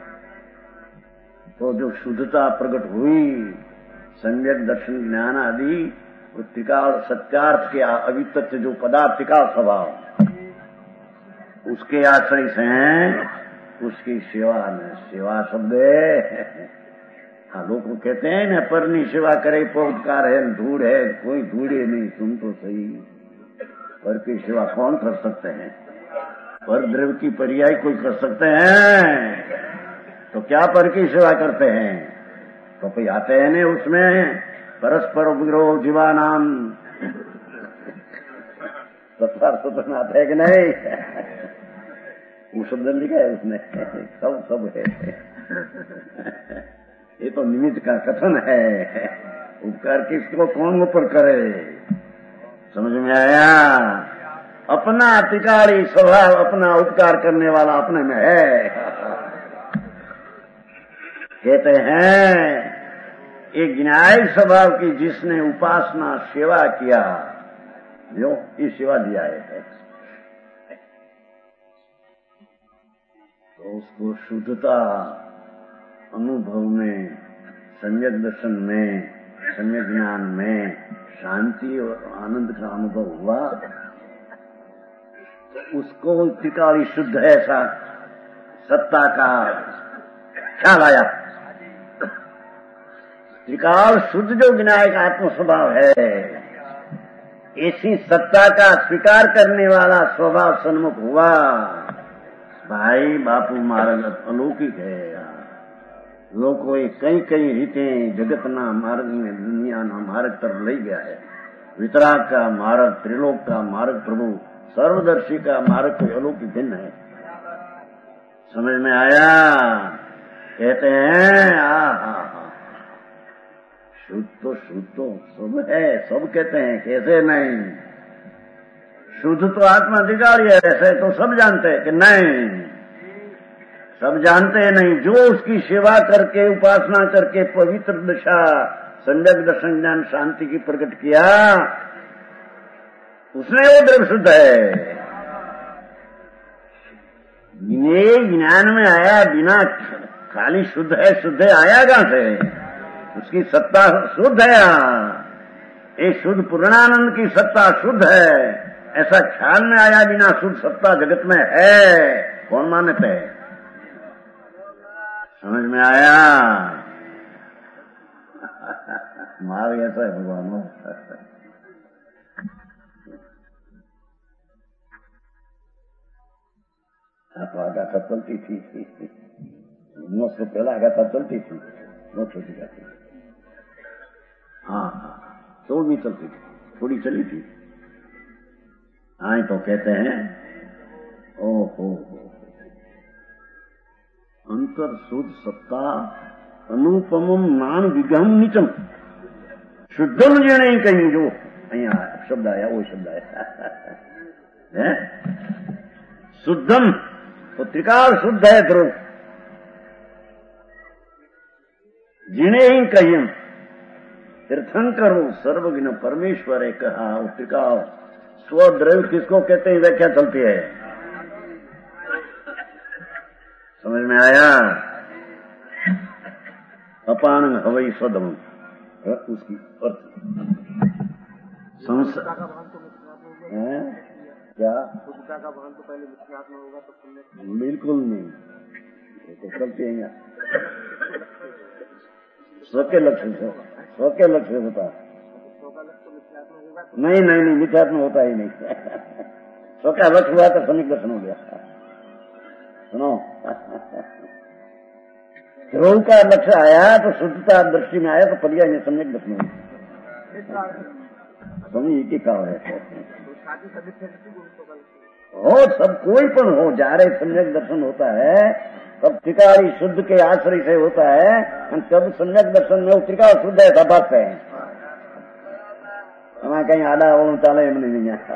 तो जो शुद्धता प्रकट हुई सम्यक दर्शन ज्ञान आदि त्रिकाल सत्यार्थ के अवितथ्य जो पदार्थिका स्वभाव उसके आश्रय से उसकी सेवा में सेवा शब्द हाँ लोग कहते हैं ना परनी सेवा करे परोपकार है धूड़ है कोई धूड़े नहीं तुम तो सही। पर की सेवा कौन कर सकते हैं? पर द्रव्य की पर्याय कोई कर सकते हैं तो क्या पर की सेवा करते हैं? तो कोई आते हैं ना उसमें परस्पर विरोध जीवानाम सत्तार सतन आता है कि नहीं? वो शब्द लिखा है उसने सब सब है। ये तो निमित्त का कथन है। उपकार किसको कौन ऊपर करे? समझ में आया? अपना अधिकारी स्वभाव अपना उपकार करने वाला अपने में है। कहते हैं एक न्यायिक स्वभाव की जिसने उपासना सेवा किया जो ये सेवा दिया है तो उसको शुद्धता अनुभव में सम्यक दर्शन में सम्यक ज्ञान में शांति और आनंद का अनुभव हुआ तो उसको त्रिकाली शुद्ध ऐसा सत्ता का ख्याल आया। त्रिकाल शुद्ध जो विनायक आत्म स्वभाव है ऐसी सत्ता का स्वीकार करने वाला स्वभाव सन्मुख हुआ। भाई बापू मार्ग अलौकिक है यार। लोगों कई कई रीते जगतना मार्ग में दुनिया ना मार्ग तरफ ले गया है। वितराग का मार्ग त्रिलोक का मार्ग प्रभु सर्वदर्शी का मार्ग कोई अलौकिक भिन्न है। समझ में आया? कहते हैं आ हा हा शुद्ध तो शुद्ध तो सब है सब कहते हैं कैसे नहीं? शुद्ध तो आत्माधिकारी है ऐसे तो सब जानते हैं कि नहीं? सब जानते हैं नहीं। जो उसकी सेवा करके उपासना करके पवित्र दशा सम्यक दर्शन ज्ञान शांति की प्रकट किया उसने वो द्रव्य शुद्ध है। ज्ञान में आया बिना खाली शुद्ध है शुद्ध है आया कहां से? उसकी सत्ता शुद्ध है। ये शुद्ध पूर्णानंद की सत्ता शुद्ध है ऐसा ख्याल में आया बिना शुद्ध सत्ता जगत में है कौन मानते हैं? समझ में आया? मार्ग ऐसा है भगवान। आप आगा तब चलती थी नौ सौ पहला आगा तब चलती थी नौ छोटी जाती हाँ हाँ तो भी चलती थी थोड़ी चली थी। हाँ तो कहते हैं ओ हो अंतर शुद्ध सत्ता अनुपमम नान विगम निचम શુદ્ધમ જેણે કહ્યું જો અહીંયા શબ્દ આયા वो शब्द आया है शुद्धम तो त्रिकाल शुद्ध है ध्रुव जिन्हें ही कहियम तीर्थंकर सर्वज्ञ परमेश्वर है कहा त्रिकाल स्वद्रव्य किसको कहते हैं व्याख्या चलती है समझ में आया अपान हवई स्वदम उसकी अर्थ संसार क्या शुद्धता का भान तो पहले विश्वास में होगा तो पुण्य बिल्कुल नहीं तो चलते हैं स्व के लक्ष्य से स्व के लक्ष्य होता नहीं नहीं नहीं मिथ्यात्म होता ही नहीं स्व का लक्ष्य हुआ तो सम्यक दर्शन हो गया सुनो ध्रुव का लक्ष्य आया तो शुद्धता दृष्टि में आया तो पर्याय में सम्यक दर्शन हो गया समझ एक ही काम है हो सब कोई पण हो जारे सम्यक दर्शन होता है तब त्रिकाल शुद्ध के आश्रय से होता है और तब सम्यक दर्शन में त्रिकाल शुद्ध है सब बात है हमारे कहीं आधा और चाले हमने नहीं आया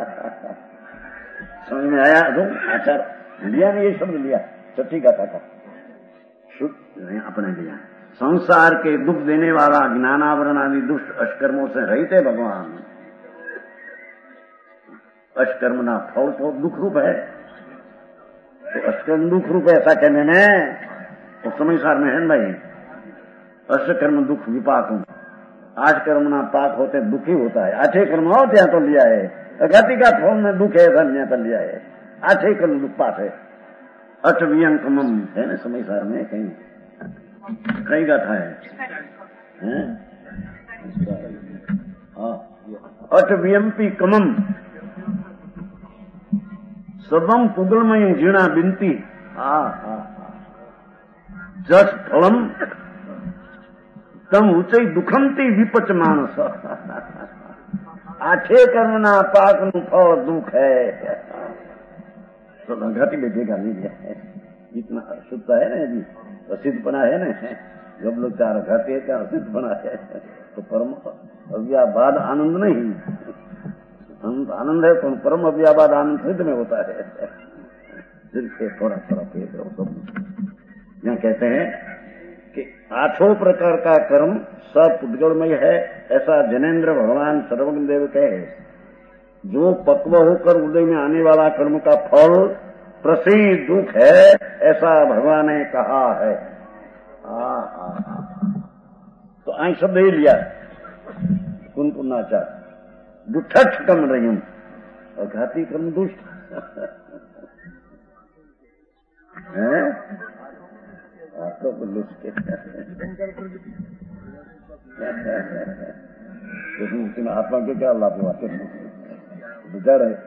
समझ में आया तो आचार लिया नहीं ये शब्द लिया छठी गाथा का शुद्ध अपने लिया संसार के दुख देने वाला ज्ञानावरण आदि दुष्ट अष्कर्मों से रहित है भगवान अष्कर्म ना फल तो दुख रूप है तो अष्कर्म दुख रूप है ऐसा कहने में तो समयसार में है भाई अष्कर्म दुख विपाक हूं आठ कर्म ना पाक होते दुखी होता है आठे कर्म हो त्या तो लिया है गति का फल में दुख है ऐसा लिया कर लिया है आठे कर्म दुख पाठ है अठ वियंकम है ना समयसार में कहीं कहीं गाथा है अठ वियंपी कमम सबम पुगलमय जीणा बिनती हा हा जस फलम तम ऊंचाई दुखमती विपच मानस आठे कर्मना पाक नु फल दुख है तो घाटी में देखा नहीं गया है इतना शुद्ध है ना जी असिद्धपना है ना जब लोग चार घाटे है क्या असिद्धपना है तो परम अव्याबाद आनंद नहीं आनंद है तो परम अव्याबाद आनंद सिद्ध में होता है दिल से थोड़ा थोड़ा पेट सब यहाँ कहते हैं कि आठों प्रकार का कर्म सब पुद्गलमय है ऐसा जनेन्द्र भगवान सर्वज्ञ देव कहे जो पक्व होकर उदय में आने वाला कर्म का फल प्रसिद्ध दुख है ऐसा भगवान ने कहा है आ, आ, आ। तो आई शब्द ही लिया कुनकुनाचार दुठठ कम रही हूं और घाती कर्म दुष्ट है तो आत्मा के क्या लाभ हुआ विचार है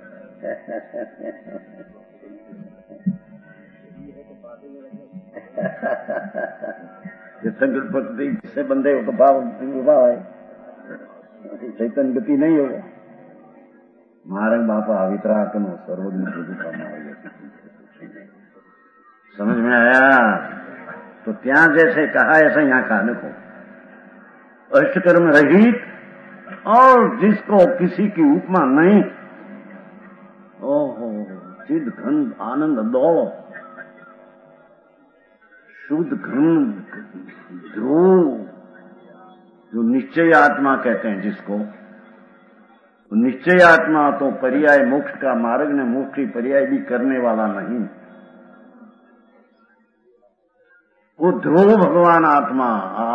संकल्प प्रकृति से बंधे हो तो भाव विवाह है चैतन्य गति नहीं होगा महाराज बापा वितराकनो सर्वज्ञ प्रभु का मार्ग समझ में आया तो त्या जैसे कहा ऐसा यहाँ कहा देखो अष्टकर्म रहित और जिसको किसी की उपमा नहीं ओहो सिद्ध घन आनंद दौड़ शुद्ध घन ध्रुव जो निश्चय आत्मा कहते हैं जिसको निश्चय आत्मा तो पर्याय मोक्ष का मार्ग ने मोक्ष की पर्याय भी करने वाला नहीं वो ध्रुव भगवान आत्मा आ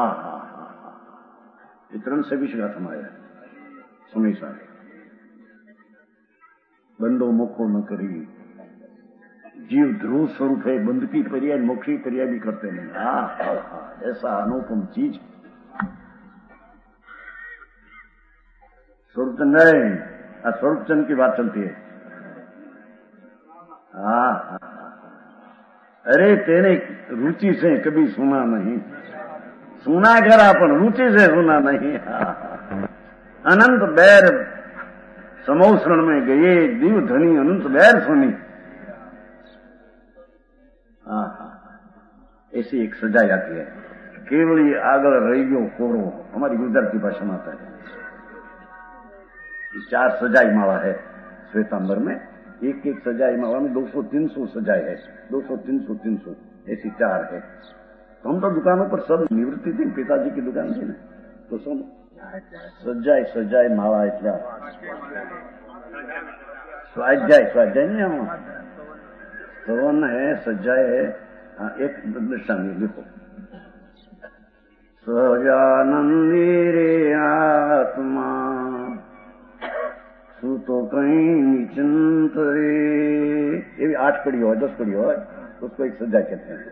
इतरन से भी शिवा समाया सुनी सारे बंदो मुखो न करी जीव ध्रुव स्वरूप है बंद की पर्याय मोक्ष की पर्याय भी करते नहीं आ, आ, आ, ऐसा अनुपम चीज स्वरूपचंद है स्वरूपचंद की बात चलती है आ, आ, अरे तेरे रुचि से कभी सुना नहीं सुना कर अपन रुचि से सुना नहीं अनंत बैर समोसरण में गए जीव धनी अनंत बैर सुनी ऐसी एक सजा आती है केवल ये आगल रही गयो कोरो, हमारी गुजराती भाषा में आता है। चार सजाई माला है श्वेतांबर में, एक एक सजाई माला में दो सौ तीन सौ सजाई है, दो सौ तीन सौ तीन सौ ऐसी चार है। तो हम तो दुकानों पर सब निवृत्ति थी, पिताजी की दुकान थी ना, तो सब सजाई सजाई माला એટલે स्वाध्याय स्वाध्याय नहीं हम सवन है सजाए है। हाँ, एक दशामी लिखो, સહજાનંદી રે આત્મા સૂતો કઈ નિચિંત રે, એવી આઠ કડી હોય દસ કડી હોય तो उसको एक सजा कहते हैं।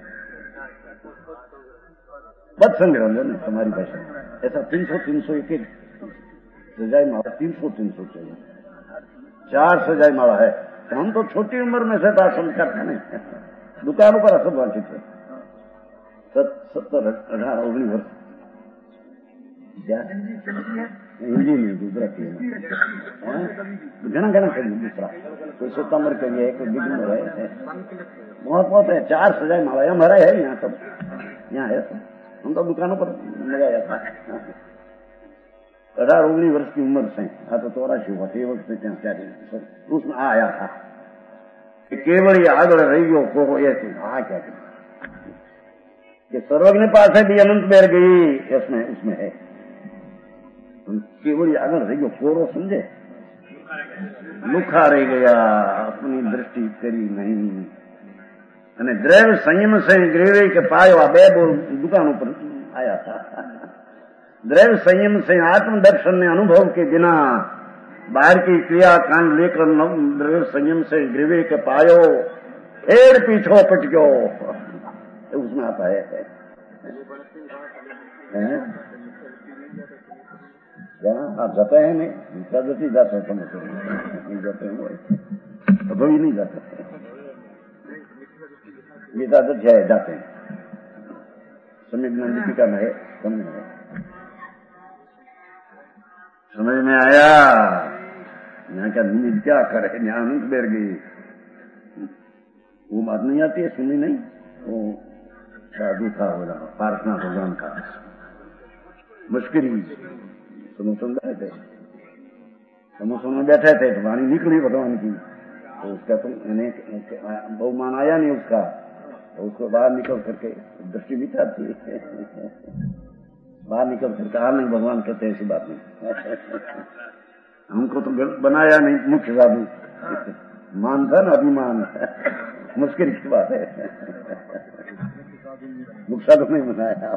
बद संग्रह लो ना हमारी भाषा में, ऐसा तीन सौ तीन सौ एक एक सजाई माला, तीन सौ तीन सौ चाहिए, चार सजाई माला है। तो हम तो छोटी उम्र में से दासन करते नहीं, दुकानों पर असर वांचित थे, सत्तर अठारह ओगनीस वर्ष क्या हिंदी में गुजराती में घना घना करिए, दूसरा कोई सितंबर करिए, कोई बिगनर है, बहुत बहुत है। चार सजाई माला हमारा है यहाँ सब, यहाँ है सब, हम तो दुकानों पर लगाया था। अठारह ओगनीस वर्ष की उम्र से आ तो चौरासी हुआ थे वक्त से क्या उसमें आया था कि केवल ये आगल रही गयो को ये हाँ क्या कि सर्वज्ञ पास है भी अनंत बेर गई, इसमें उसमें है केवल आगल रही गयो कोरो, समझे, लुखा रह गया, अपनी दृष्टि करी नहीं। અને દ્રવ સંયમ से ग्रेवे के पायो, आ बे बोल दुकानों पर आया था। द्रव संयम से आत्मदर्शन ने अनुभव के बिना बाहर की क्रिया कांड लेकर द्रव संयम से ग्रीवे के पायो, फेर पीछो पट गयो, उसमें आता है, है? क्या आप जाते हैं? नहीं जाते जाते हैं, नहीं जाते हैं, तो भी नहीं जाते, गीता तो जय जाते हैं, समझ में दीपिका में है, समझ में समझ में आया। यहाँ क्या नींद क्या करे, यहाँ अनंत बैठ गई, वो बात नहीं आती है, सुनी नहीं, वो साधु था बोला पार्थना भगवान का, मुश्किल समोसन गए थे, समोसन में बैठे थे तो वाणी निकली भगवान की, तो उसका तो बहुमान आया नहीं उसका, तो उसको बाहर निकल करके दृष्टि भी थी, बाहर निकल करके आ नहीं, भगवान कहते हैं ऐसी बात नहीं, हमको तो बनाया नहीं मुख्य साधु, मान था ना अभिमान, मुश्किल की बात है, मुख्य साधु नहीं बनाया।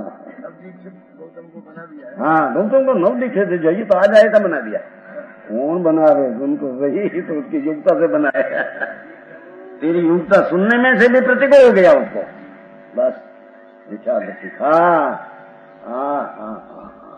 हाँ गौतम को नव दिखे थे, जाइए तो आ जाएगा, बना दिया, कौन बना रहे उनको, वही तो उसकी योग्यता से बनाया, तेरी योग्यता सुनने में से भी प्रतिकूल हो गया उसको, बस विचार दृष्टि। हाँ हाँ हाँ हाँ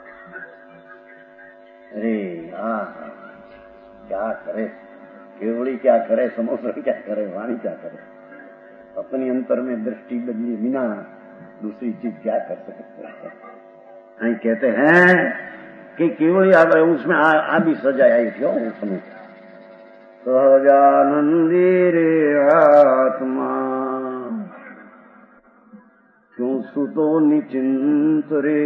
अरे हाँ क्या करे, केवड़ी क्या करे, समोसन क्या करे, वाणी क्या करे, अपनी अंतर में दृष्टि बदली बिना दूसरी चीज क्या कर सकते हैं। कहते हैं कि केवल आ गए उसमें आ, आ भी सजा आई थी उसमें, सहजानंदी रे आत्मा क्यों सुतो निचिंत रे,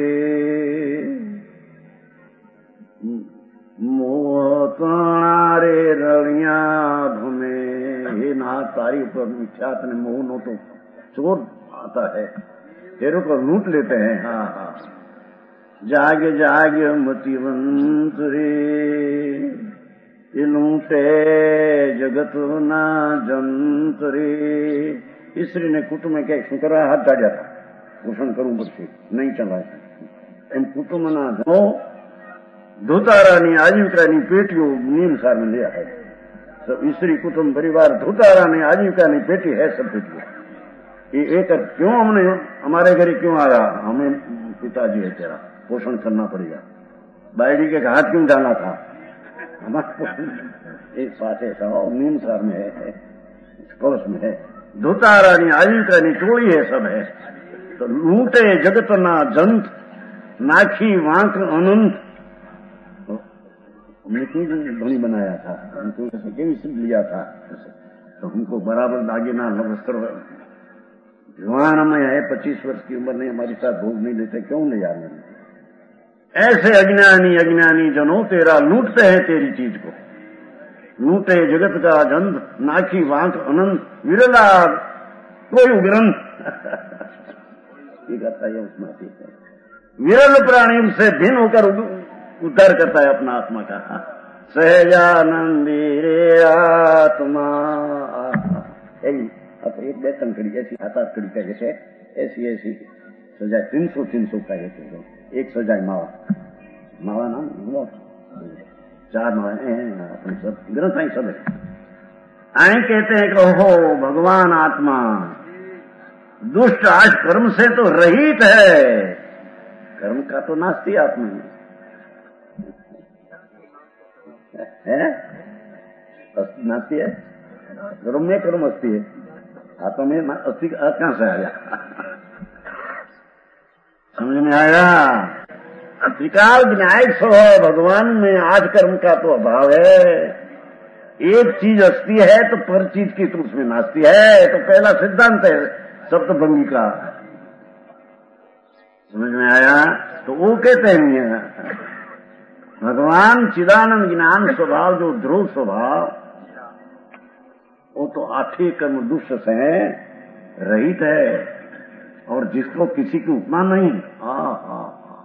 मोह रे रलिया भूमे, हे ना तारी ऊपर मिथ्यात ने मोह नो तो चोर आता है, तेरे को लूट लेते हैं। हाँ हाँ जाग जाग मतिवंत रे, ये लूटे जगत ना जंत रे। ईश्वरी ने कुटुंब में क्या શું કરવા હાથ કાઢ્યા હતા, પોષણ કરવું પડશે, નહીં ચલાય એમ કુટુંબના ધનો ધોતારાની આજીવિકાની પેટીઓ નિયમસારમાં લે है, सब स्त्री कुटुंब परिवार धोतारानी आजीविकानी पेटी है, सब पेटियों ये एक क्यों हमने हमारे घर क्यों आया, हमें पिताजी है तेरा पोषण करना पड़ेगा, बायडी के हाथ क्यों डाला था, हमारे एक बात ऐसा नियमसार में है, कलश में है, धोतारानी आजीविकानी टोली है, सब है, तो लूटे जगत ना जंत नाखी वांक अनंत। हमने क्यों धनी बनाया था, हमको कैसे क्यों लिया था, तो हमको बराबर दागिना वस्त्र भगवान हमें है पच्चीस वर्ष की उम्र नहीं, हमारे साथ भोग नहीं देते, क्यों ले जाने? ऐसे अज्ञानी अज्ञानी जनों तेरा लूटते हैं तेरी चीज को, लूटे जगत का जंत, नाखी वांक अनंत, विरला कोई ग्रंथ। ये कहता है उसमें ठीक है, विरल प्राणी उससे भिन्न होकर उद्धार करता है अपना आत्मा का। सहजानंदी रे आत्मा, एक दे कड़ी ऐसी हाथ आठ कड़ी का जैसे ऐसी ऐसी सजाए तीन सौ तीन सौ का जैसे एक सजाए मावा मावा नाम वो चार मावा अपने सब ग्रंथ आई सब है। आए कहते हैं कि ओहो भगवान आत्मा दुष्ट आज कर्म से तो रहित है, कर्म का तो नास्ती आत्मा है, नास्ती है, कर्म में कर्म अस्थि है, आत्मा में अस्थि कहां से आया? समझ में आया? त्रिकाल विनायक स्वभाव भगवान में आज कर्म का तो अभाव है। एक चीज अस्थि है तो पर चीज की तो उसमें नास्ती है, तो पहला सिद्धांत है सप्तभंगी का। समझ में आया? तो वो कहते हैं भगवान चिदानंद ज्ञान स्वभाव जो ध्रुव स्वभाव, वो तो आठे कर्म दुष्ट से रहित है, और जिसको किसी की उपमा नहीं। आ, आ,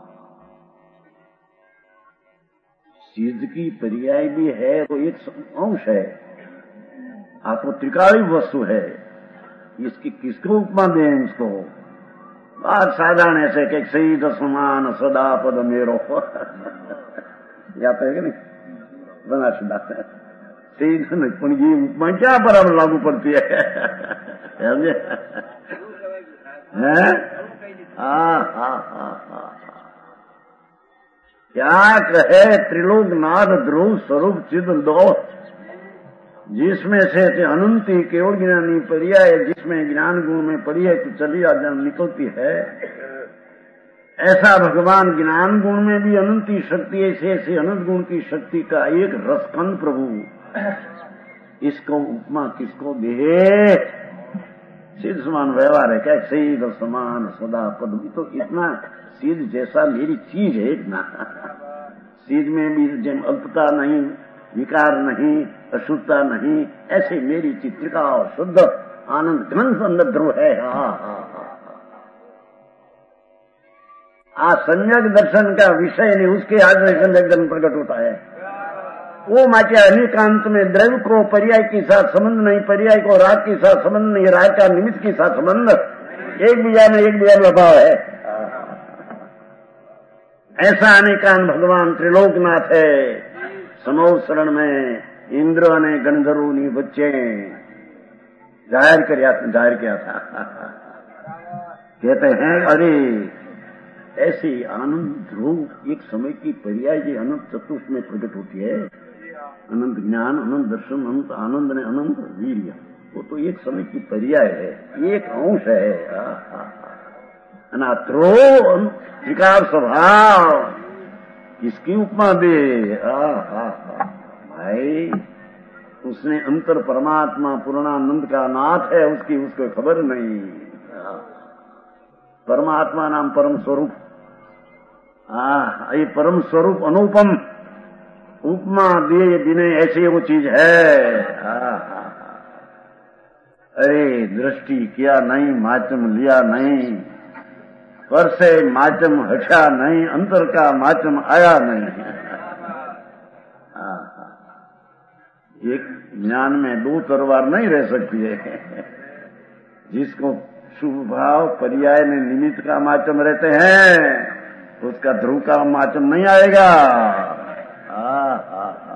सिद्ध की पर्याय भी है तो एक अंश है, आप वो त्रिकाली वस्तु है, इसकी किसको उपमा दें उसको? बात साधारण ऐसे कि सही समान सदा पद मेरो या तो है कि नहीं बना सुधा सही नहीं, पण ये उपमा क्या बराबर लागू पड़ती है? समझे? हैं? हाँ हाँ हाँ हाँ क्या कहे त्रिलोकनाथ ध्रुव स्वरूप चिद दो, जिसमें से अनंती केवल ज्ञानी पर्याय, जिसमें ज्ञान गुण में पर्याय तो चली आ निकलती है, ऐसा भगवान ज्ञान गुण में भी अनंती शक्ति, ऐसे ऐसे अनंत गुण की शक्ति का एक रसखंड प्रभु, इसको उपमा किसको दे? सिद्ध समान व्यवहार है क्या? सिद्ध समान सदा पद, तो इतना सिद्ध जैसा मेरी चीज है इतना, सिद्ध में भी जब अल्पता नहीं, विकार नहीं, अशुद्धता नहीं, ऐसे मेरी चित्रिका और शुद्ध आनंद घन सुंदर ध्रुव है। हा हा हा सम्यक दर्शन का विषय नहीं, उसके आगे सम्यक दर्शन प्रकट होता है। वो माचे अनेकांत में द्रव्य को पर्याय के साथ संबंध नहीं, पर्याय को राग के साथ संबंध नहीं, राग का निमित्त के साथ संबंध, एक बीजा में एक बीजा में अभाव है। ऐसा अनेकांत भगवान त्रिलोकनाथ है। समो शरण में इंद्र ने गंधर्वों बच्चे जाहिर किया जाहिर किया था। कहते हैं अरे ऐसे आनंद ध्रुव एक समय की पर्याय जी अनंत चतुर्थ में प्रकट होती है। अनंत ज्ञान, अनंत दर्शन, अनंत आनंद ने अनंत वीर्य, वो तो एक समय की पर्याय है, एक अंश है। अनात्रो विकार स्वभाव किसकी उपमा दे? आ, आ, आ, भाई उसने अंतर परमात्मा पूर्णानंद का नाथ है, उसकी उसको खबर नहीं। परमात्मा नाम परम स्वरूप, ये परम स्वरूप अनुपम, उपमा दिए बिने ऐसी वो चीज है। आ, आ, अरे दृष्टि किया नहीं, माध्यम लिया नहीं, पर से माध्यम हटा नहीं, अंतर का माध्यम आया नहीं। आ, एक ज्ञान में दो तलवार नहीं रह सकती है। जिसको शुभ भाव पर्याय में निमित्त का माध्यम रहते हैं, उसका ध्रुव का माध्यम नहीं आएगा। आ, आ, आ,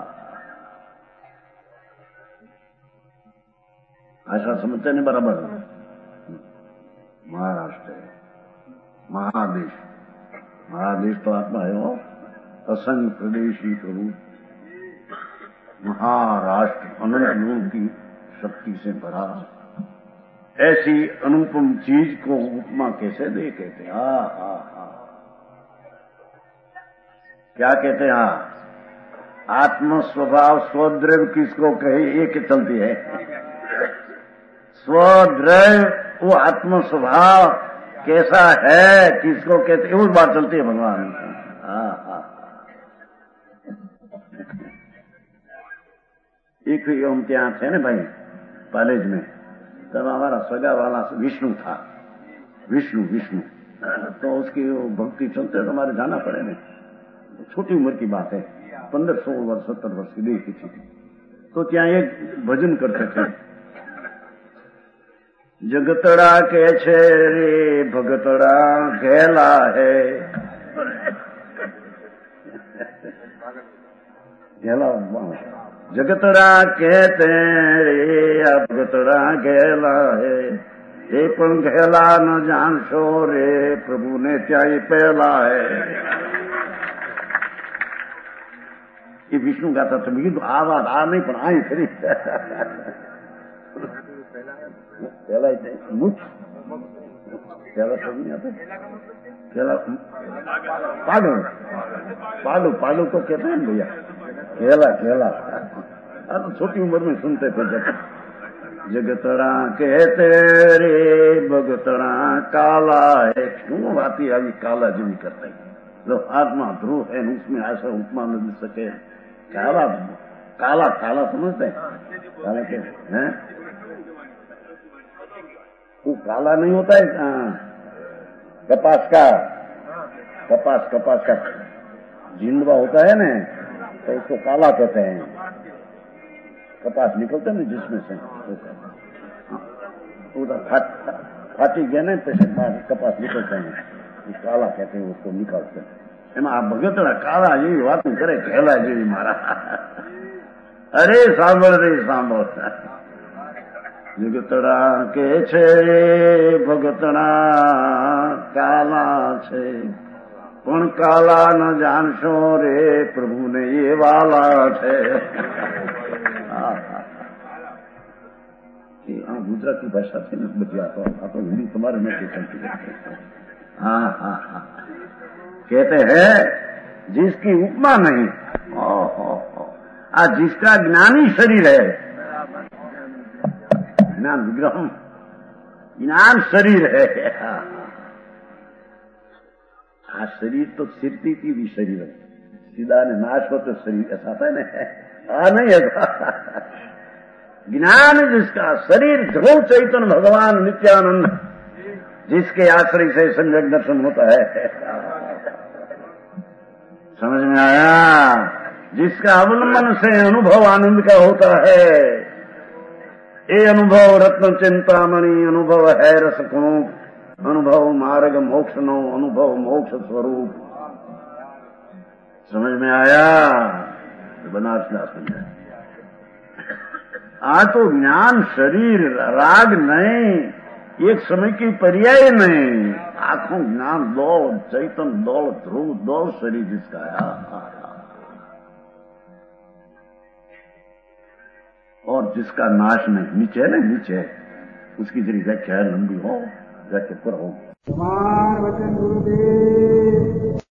ऐसा समझते नहीं बराबर। महाराष्ट्र है महादेश, महादेश तो आत्मा है वो, असंग प्रदेशी प्रभु महाराष्ट्र अनंत गुण की शक्ति से भरा, ऐसी अनुपम चीज को उपमा कैसे दे? कहते हैं हा हा हा क्या कहते हैं? हा आत्म स्वभाव स्वद्रव्य किसको कहे? एक चलती है स्वद्रव्य वो आत्म स्वभाव कैसा है, किसको कहते, वो बात चलती है भगवान। हाँ हाँ एक हम ત્યાં थे ना भाई कॉलेज में, तब हमारा सगा वाला विष्णु था, विष्णु विष्णु तो उसकी भक्ति चलते तो हमारे जाना पड़े ने। छोटी उम्र की बात है, पंद्रह सोलह वर्ष सत्तर वर्ष की नहीं थी। तो क्या एक भजन करते थे, जगतड़ा के छे रे भगतड़ा घेला है, घेला जगतड़ा कहते रे भगतड़ा घेला है, ये पण घेला न जानशो रे प्रभु ने त्याई पहला है। ये विष्णु गाता था, मैं तो आ बात आ नहीं पण आई खरी पहला मुख पहला सब नहीं आता, पहला पालू पालू पालू तो कहते हैं भैया, खेला खेला। हाँ तो छोटी उम्र में सुनते थे जब जगतड़ा कहते रे भगतड़ा काला है, क्यों बाती आई काला जीवी करते जो आत्मा ध्रुव है उसमें ऐसा उपमा न मिल सके। काला काला काला समझते हैं, काला के हैं वो काला नहीं होता है, कपास का कपास कपास का जिंदवा होता है ना, तो उसको काला कहते हैं। कपास निकलता है ना जिसमें से पूरा फाट फाटी गया ना, पैसे कपास निकलते हैं, काला कहते हैं उसको निकालते हैं। એમાં આ ભગતડા કાળા જેવી વાતો કરે, ઘેલા જેવી મારા। અરે સાંભળ રે સાંભળ, જગતડા કે છે ભગતડા કાલા છે, પણ કાલા ન જાણશો રે પ્રભુને એ વાલા છે। આ ગુજરાતી ભાષા છે ને બધી, આ તો આ તો હિન્દી તમારે નથી ચલતી। हाँ हाँ हाँ कहते हैं जिसकी उपमा नहीं, ओ हो हो आ जिसका ज्ञानी शरीर है, ज्ञान विग्रह ज्ञान शरीर है। आ शरीर तो सिरती की भी शरीर है, सीधा ने नाश हो तो शरीर ऐसा था ना, आ नहीं है। ज्ञान जिसका शरीर ध्रुव चैतन्य भगवान नित्यानंद, जिसके आश्रय से संजग दर्शन होता है। समझ में आया? जिसका अवलंबन से अनुभव आनंद का होता है, ये अनुभव रत्न चिंतामणि, अनुभव है रस खूब, अनुभव मार्ग मोक्ष नो, अनुभव मोक्ष स्वरूप। समझ में आया? बनारस दास में आ तो ज्ञान शरीर राग नहीं, एक समय की पर्याय नहीं, आंखों ज्ञान दौड़ चैतन दौड़ ध्रुव दौड़ शरीर जिसका है, और जिसका नाश नहीं, नीचे है ना नीचे, उसकी जरी व्याख्या लंबी हो, व्याख्या पर हो। कुमार वचन गुरुदेव।